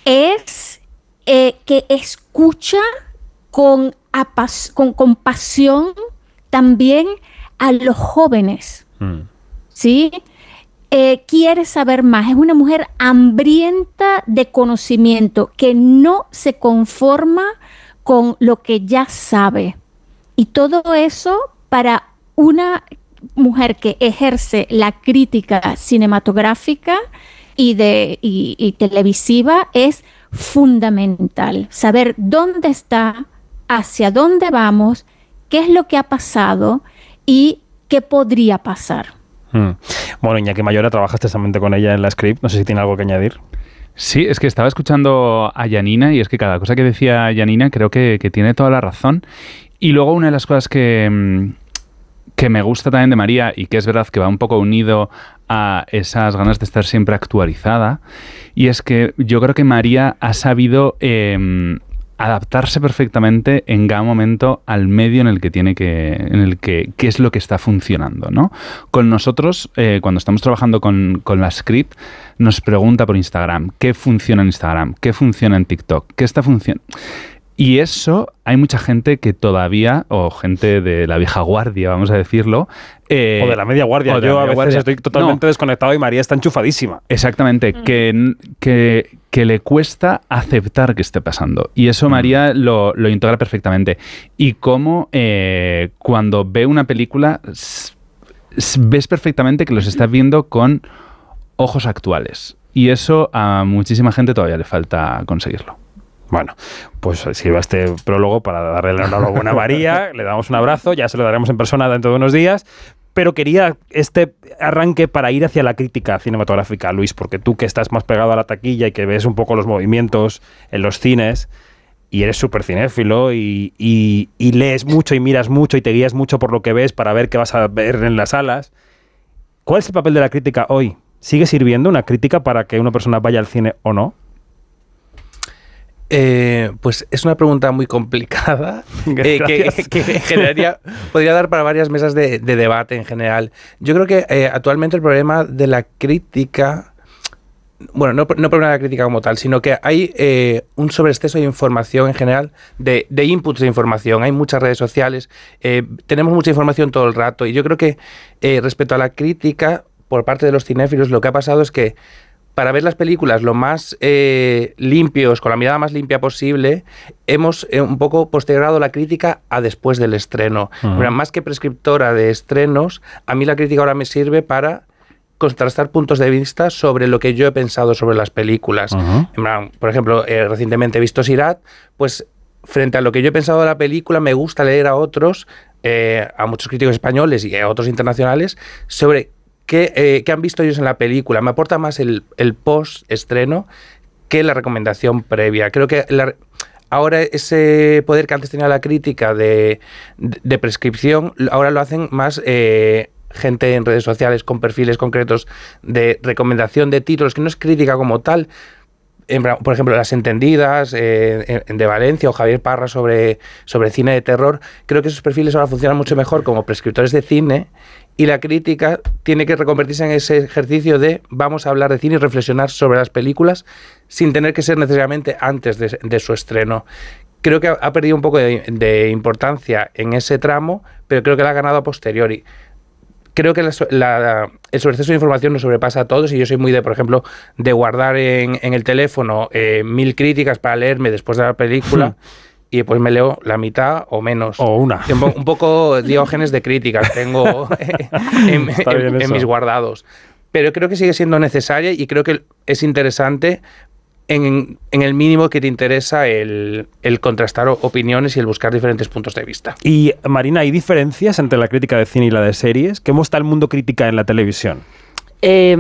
E: es eh, que escucha con, apas, con, con pasión también a los jóvenes, mm. ¿sí? Eh, quiere saber más, es una mujer hambrienta de conocimiento, que no se conforma con lo que ya sabe. Y todo eso, para una mujer que ejerce la crítica cinematográfica y, de, y, y televisiva, es fundamental. Saber dónde está, hacia dónde vamos, qué es lo que ha pasado y qué podría pasar.
A: Hmm. Bueno, Iñaki Mayora, trabajas extensamente con ella en la script. No sé si tiene algo que añadir.
G: Sí, es que estaba escuchando a Janina y es que cada cosa que decía Janina creo que, que tiene toda la razón. Y luego una de las cosas que, que me gusta también de María, y que es verdad que va un poco unido a esas ganas de estar siempre actualizada, y es que yo creo que María ha sabido eh, adaptarse perfectamente en cada momento al medio en el que tiene que, en el que, qué es lo que está funcionando, ¿no? Con nosotros, eh, cuando estamos trabajando con, con la script, nos pregunta por Instagram, ¿qué funciona en Instagram? ¿Qué funciona en TikTok? ¿Qué está funcionando? Y eso, hay mucha gente que todavía, o gente de la vieja guardia, vamos a decirlo. Eh,
A: o de la media guardia. Yo a veces guardia. estoy totalmente no. desconectado y María está enchufadísima.
G: Exactamente, mm. que, que, que le cuesta aceptar que esté pasando. Y eso María mm. lo, lo integra perfectamente. Y cómo eh, cuando ve una película, ves perfectamente que los estás viendo con ojos actuales. Y eso a muchísima gente todavía le falta conseguirlo.
A: Bueno, pues sirva este prólogo para darle la enhorabuena a María, le damos un abrazo, ya se lo daremos en persona dentro de unos días, pero quería este arranque para ir hacia la crítica cinematográfica, Luis, porque tú que estás más pegado a la taquilla y que ves un poco los movimientos en los cines, y eres súper cinéfilo y, y, y lees mucho y miras mucho y te guías mucho por lo que ves para ver qué vas a ver en las salas, ¿cuál es el papel de la crítica hoy? ¿Sigue sirviendo una crítica para que una persona vaya al cine o no?
F: Eh, pues es una pregunta muy complicada eh, que, que generaría, podría dar para varias mesas de, de debate en general. Yo creo que eh, actualmente el problema de la crítica, bueno, no, no problema de la crítica como tal, sino que hay eh, un sobreexceso de información en general, de, de inputs de información. Hay muchas redes sociales, eh, tenemos mucha información todo el rato y yo creo que eh, respecto a la crítica por parte de los cinéfilos lo que ha pasado es que para ver las películas lo más eh, limpios, con la mirada más limpia posible, hemos eh, un poco postergado la crítica a después del estreno. Uh-huh. Pero más que prescriptora de estrenos, a mí la crítica ahora me sirve para contrastar puntos de vista sobre lo que yo he pensado sobre las películas. Uh-huh. Por ejemplo, eh, recientemente he visto Sirat, pues frente a lo que yo he pensado de la película, me gusta leer a otros, eh, a muchos críticos españoles y a otros internacionales, sobre ¿Qué, eh, ¿Qué han visto ellos en la película? Me aporta más el, el post-estreno que la recomendación previa. Creo que la, ahora ese poder que antes tenía la crítica de, de, de prescripción, ahora lo hacen más eh, gente en redes sociales con perfiles concretos de recomendación de títulos, que no es crítica como tal. Por ejemplo, Las Entendidas eh, de Valencia o Javier Parra sobre, sobre cine de terror. Creo que esos perfiles ahora funcionan mucho mejor como prescriptores de cine y la crítica tiene que reconvertirse en ese ejercicio de vamos a hablar de cine y reflexionar sobre las películas sin tener que ser necesariamente antes de, de su estreno. Creo que ha, ha perdido un poco de, de importancia en ese tramo, pero creo que la ha ganado a posteriori. Creo que la, la, el sobreexceso de información nos sobrepasa a todos y yo soy muy de, por ejemplo, de guardar en, en el teléfono eh, mil críticas para leerme después de la película y después me leo la mitad o menos.
A: O una.
F: Tengo un poco diógenes de críticas tengo en, en, en mis guardados. Pero creo que sigue siendo necesaria y creo que es interesante en, en el mínimo que te interesa el, el contrastar opiniones y el buscar diferentes puntos de vista.
A: Y, Marina, ¿hay diferencias entre la crítica de cine y la de series? ¿Cómo está el mundo crítica en la televisión?
D: Eh,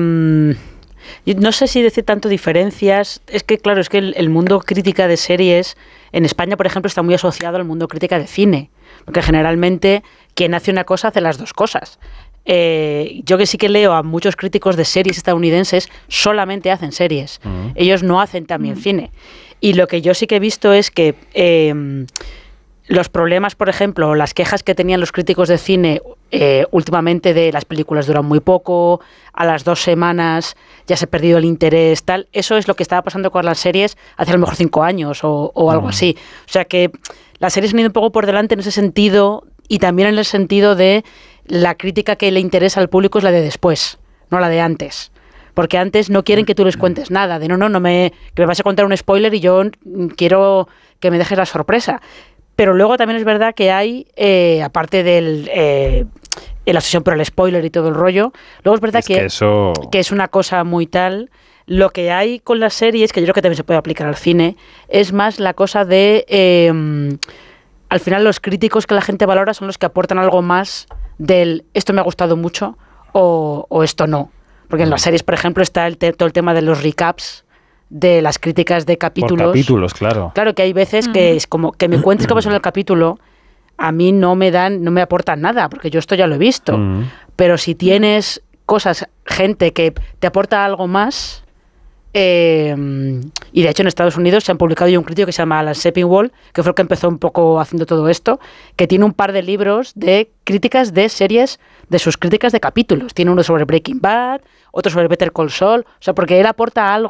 D: no sé si decir tanto diferencias. Es que, claro, es que el, el mundo crítica de series en España, por ejemplo, está muy asociado al mundo crítica de cine. Porque generalmente quien hace una cosa hace las dos cosas. Eh, yo que sí que leo a muchos críticos de series estadounidenses, solamente hacen series. Uh-huh. Ellos no hacen también uh-huh. cine. Y lo que yo sí que he visto es que eh, los problemas, por ejemplo, las quejas que tenían los críticos de cine eh, últimamente de las películas duran muy poco, a las dos semanas ya se ha perdido el interés, tal, eso es lo que estaba pasando con las series hace a lo mejor cinco años o, o algo uh-huh. así. O sea que las series han ido un poco por delante en ese sentido y también en el sentido de la crítica que le interesa al público es la de después, no la de antes. Porque antes no quieren que tú les cuentes nada, de no, no, no me, que me vas a contar un spoiler y yo quiero que me dejes la sorpresa. Pero luego también es verdad que hay, eh, aparte del eh, la obsesión por el spoiler y todo el rollo, luego es verdad
A: es
D: que,
A: que, eso...
D: que es una cosa muy tal. Lo que hay con las series, que yo creo que también se puede aplicar al cine, es más la cosa de... Eh, al final los críticos que la gente valora son los que aportan algo más del esto me ha gustado mucho o, o esto no. Porque en las series, por ejemplo, está el te- todo el tema de los recaps, de las críticas de capítulos.
A: Por capítulos, claro.
D: Claro que hay veces que es como que me cuentes qué pasó en el capítulo, a mí no me dan, no me aportan nada, porque yo esto ya lo he visto. Mm. Pero si tienes cosas, gente que te aporta algo más... Eh, y de hecho en Estados Unidos se han publicado ya un crítico que se llama Alan Sepinwall, que fue el que empezó un poco haciendo todo esto, que tiene un par de libros de críticas de series, de sus críticas de capítulos. Tiene uno sobre Breaking Bad, otro sobre Better Call Saul, o sea, porque él aporta algo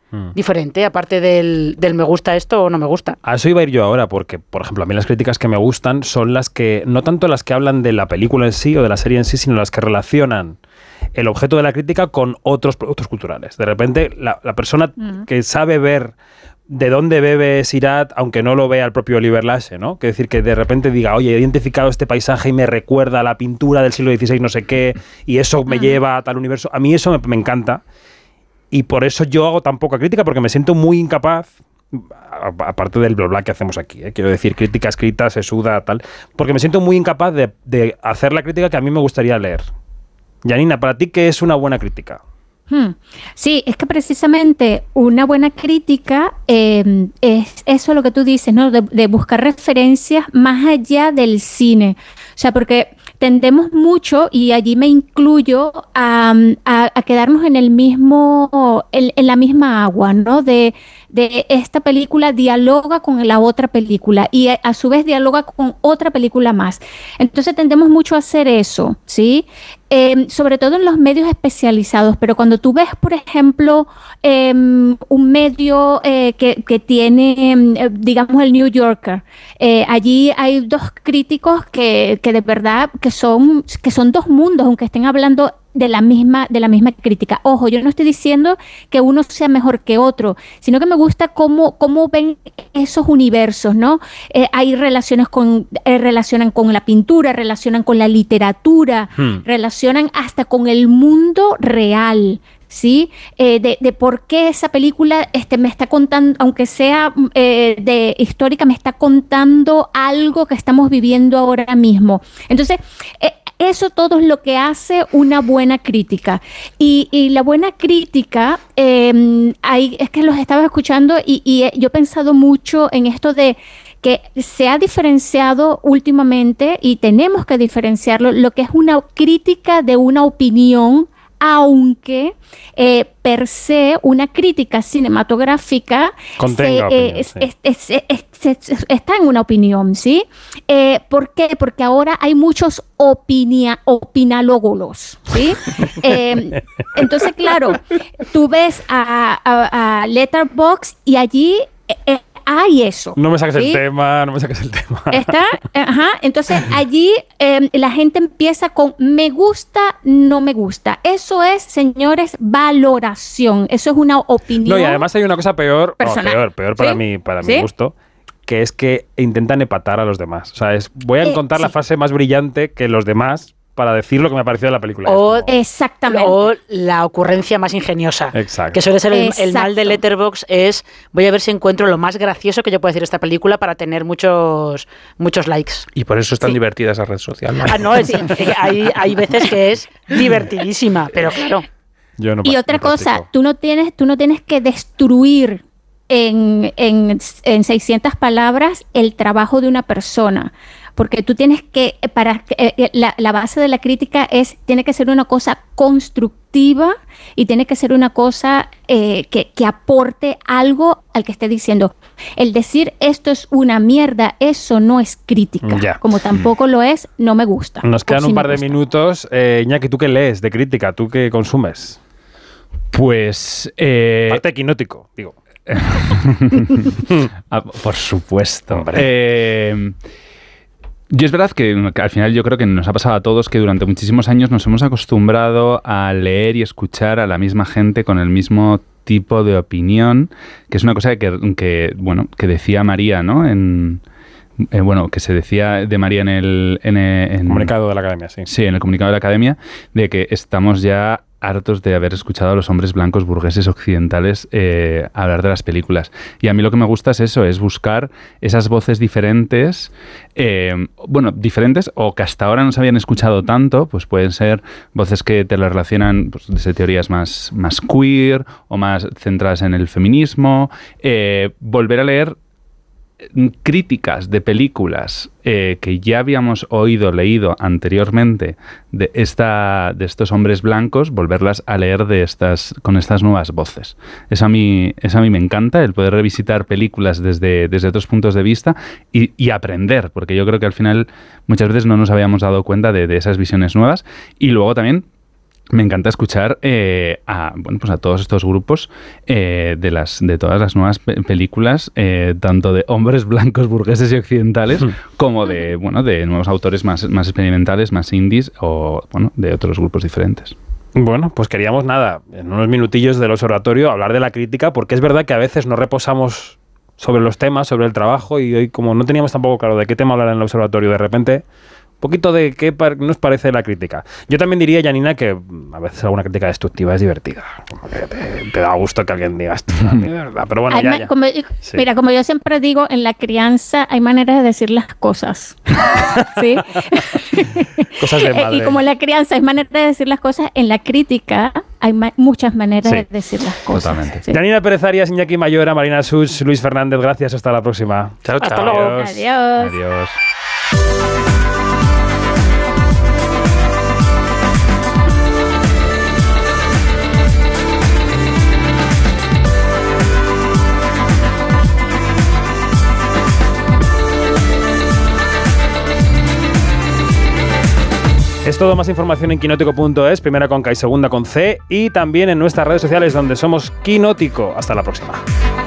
D: hmm. diferente, aparte del, del me gusta esto o no me gusta.
A: A eso iba a ir yo ahora, porque, por ejemplo, a mí las críticas que me gustan son las que, no tanto las que hablan de la película en sí o de la serie en sí, sino las que relacionan el objeto de la crítica con otros productos culturales. De repente, la, la persona mm. que sabe ver de dónde bebe Seurat, aunque no lo vea el propio Oliver Lache, ¿no? Que decir, que de repente diga, oye, he identificado este paisaje y me recuerda a la pintura del siglo dieciséis, no sé qué, y eso me uh-huh. lleva a tal universo. A mí eso me, me encanta, y por eso yo hago tan poca crítica, porque me siento muy incapaz, aparte del bla que hacemos aquí, ¿eh? Quiero decir, crítica escrita, se suda, tal, porque me siento muy incapaz de, de hacer la crítica que a mí me gustaría leer. Janina, ¿para ti qué es una buena crítica?
E: Hmm. Sí, es que precisamente una buena crítica eh, es eso lo que tú dices, ¿no? De, de buscar referencias más allá del cine. O sea, porque tendemos mucho, y allí me incluyo, a, a, a quedarnos en el mismo, en, en la misma agua, ¿no? De, de esta película dialoga con la otra película y a, a su vez dialoga con otra película más. Entonces tendemos mucho a hacer eso, ¿sí? Eh, sobre todo en los medios especializados, pero cuando tú ves, por ejemplo, eh, un medio eh, que, que tiene, eh, digamos, el New Yorker, eh, allí hay dos críticos que, que de verdad que son, que son dos mundos, aunque estén hablando de la misma de la misma crítica. Ojo, yo no estoy diciendo que uno sea mejor que otro, sino que me gusta cómo, cómo ven esos universos, ¿no? Eh, hay relaciones con, eh, relacionan con la pintura, relacionan con la literatura, hmm. relacionan hasta con el mundo real, ¿sí? Eh, de, de por qué esa película este, me está contando, aunque sea eh, de histórica, me está contando algo que estamos viviendo ahora mismo. Entonces, eh, eso todo es lo que hace una buena crítica. Y, y la buena crítica, eh, hay, es que los estaba escuchando y, y yo he pensado mucho en esto de que se ha diferenciado últimamente, y tenemos que diferenciarlo, lo que es una crítica de una opinión, aunque eh, per se una crítica cinematográfica
A: Contenga
E: se, eh, es, es, es, es, es, está en una opinión, ¿sí? Eh, ¿Por qué? Porque ahora hay muchos opinia, opinalógolos, ¿sí? eh, entonces, claro, tú ves a, a, a Letterboxd y allí... Eh, hay eso.
A: No me saques
E: ¿sí?
A: el tema, no me saques el tema.
E: Está, ajá, entonces allí eh, la gente empieza con me gusta, no me gusta. Eso es, señores, valoración. Eso es una opinión.
A: No, y además hay una cosa peor, no, peor, peor para
E: ¿sí?
A: mí, para
E: ¿sí?
A: mi gusto, que es que intentan epatar a los demás. O sea, es, voy a encontrar
E: eh,
A: la
E: sí.
A: frase más brillante que los demás para decir lo que me ha parecido de la película.
D: O,
E: exactamente.
D: O la ocurrencia más ingeniosa.
A: Exacto.
D: Que suele ser el, el mal de Letterboxd, es voy a ver si encuentro lo más gracioso que yo puedo decir de esta película para tener muchos muchos likes.
F: Y por eso es tan
D: sí.
F: divertida esa red social, ¿no?
D: Ah, no, es, hay, hay veces que es divertidísima, pero claro.
A: Yo no
E: y otra no cosa, tú no tienes, tú no tienes que destruir en, en, en seiscientas palabras el trabajo de una persona. Porque tú tienes que, para eh, la, la base de la crítica es, tiene que ser una cosa constructiva y tiene que ser una cosa eh, que, que aporte algo al que esté diciendo. El decir esto es una mierda, eso no es crítica.
A: Ya.
E: Como tampoco lo es, no me gusta.
A: Nos quedan
E: sí
A: un par de
E: gusta.
A: minutos. Eh, Iñaki, ¿tú qué lees de crítica? ¿Tú qué consumes?
G: Pues... Eh...
A: Parte quinótico, digo.
G: ah, por supuesto. Eh... Yo es verdad que, que al final yo creo que nos ha pasado a todos que durante muchísimos años nos hemos acostumbrado a leer y escuchar a la misma gente con el mismo tipo de opinión, que es una cosa que, que bueno, que decía María, ¿no? En, eh, bueno, que se decía de María en el... En el en,
A: comunicado de la Academia, sí.
G: Sí, en el comunicado de la Academia, de que estamos ya hartos de haber escuchado a los hombres blancos burgueses occidentales eh, hablar de las películas. Y a mí lo que me gusta es eso, es buscar esas voces diferentes, eh, bueno, diferentes o que hasta ahora no se habían escuchado tanto, pues pueden ser voces que te las relacionan pues, desde teorías más, más queer o más centradas en el feminismo, eh, volver a leer críticas de películas eh, que ya habíamos oído, leído anteriormente de esta de estos hombres blancos, volverlas a leer de estas con estas nuevas voces. Eso a mí, eso a mí me encanta, el poder revisitar películas desde, desde otros puntos de vista y, y aprender, porque yo creo que al final muchas veces no nos habíamos dado cuenta de, de esas visiones nuevas. Y luego también me encanta escuchar eh, a, bueno, pues a todos estos grupos eh, de, las, de todas las nuevas pe- películas, eh, tanto de hombres blancos, burgueses y occidentales, como de, bueno, de nuevos autores más, más experimentales, más indies o bueno, de otros grupos diferentes.
A: Bueno, pues queríamos nada, en unos minutillos del observatorio, hablar de la crítica, porque es verdad que a veces nos reposamos sobre los temas, sobre el trabajo, y hoy, como no teníamos tampoco claro de qué tema hablar en el observatorio, de repente, un poquito de qué par- nos parece la crítica. Yo también diría, Janina, que a veces alguna crítica destructiva es divertida. Como que te, te da gusto que alguien diga esto, a mí de verdad. Pero bueno,
E: Hay
A: ya,
E: ma-
A: ya.
E: como-
A: Sí.
E: Mira, como yo siempre digo, en la crianza hay maneras de decir las cosas. ¿Sí?
A: Cosas de madre.
E: Y como en la crianza hay maneras de decir las cosas, en la crítica hay ma- muchas maneras
A: Sí.
E: de decir las cosas.
G: Totalmente.
E: Sí.
A: Janina Pérez Arias, Iñaki Mayora, Marina Such, Luis Fernández, gracias. Hasta la próxima.
F: Chao,
D: Hasta
F: chao.
D: luego.
E: Adiós.
G: Adiós.
A: Es todo, más información en quinótico punto es, primera con K y segunda con C, y también en nuestras redes sociales donde somos Quinótico. Hasta la próxima.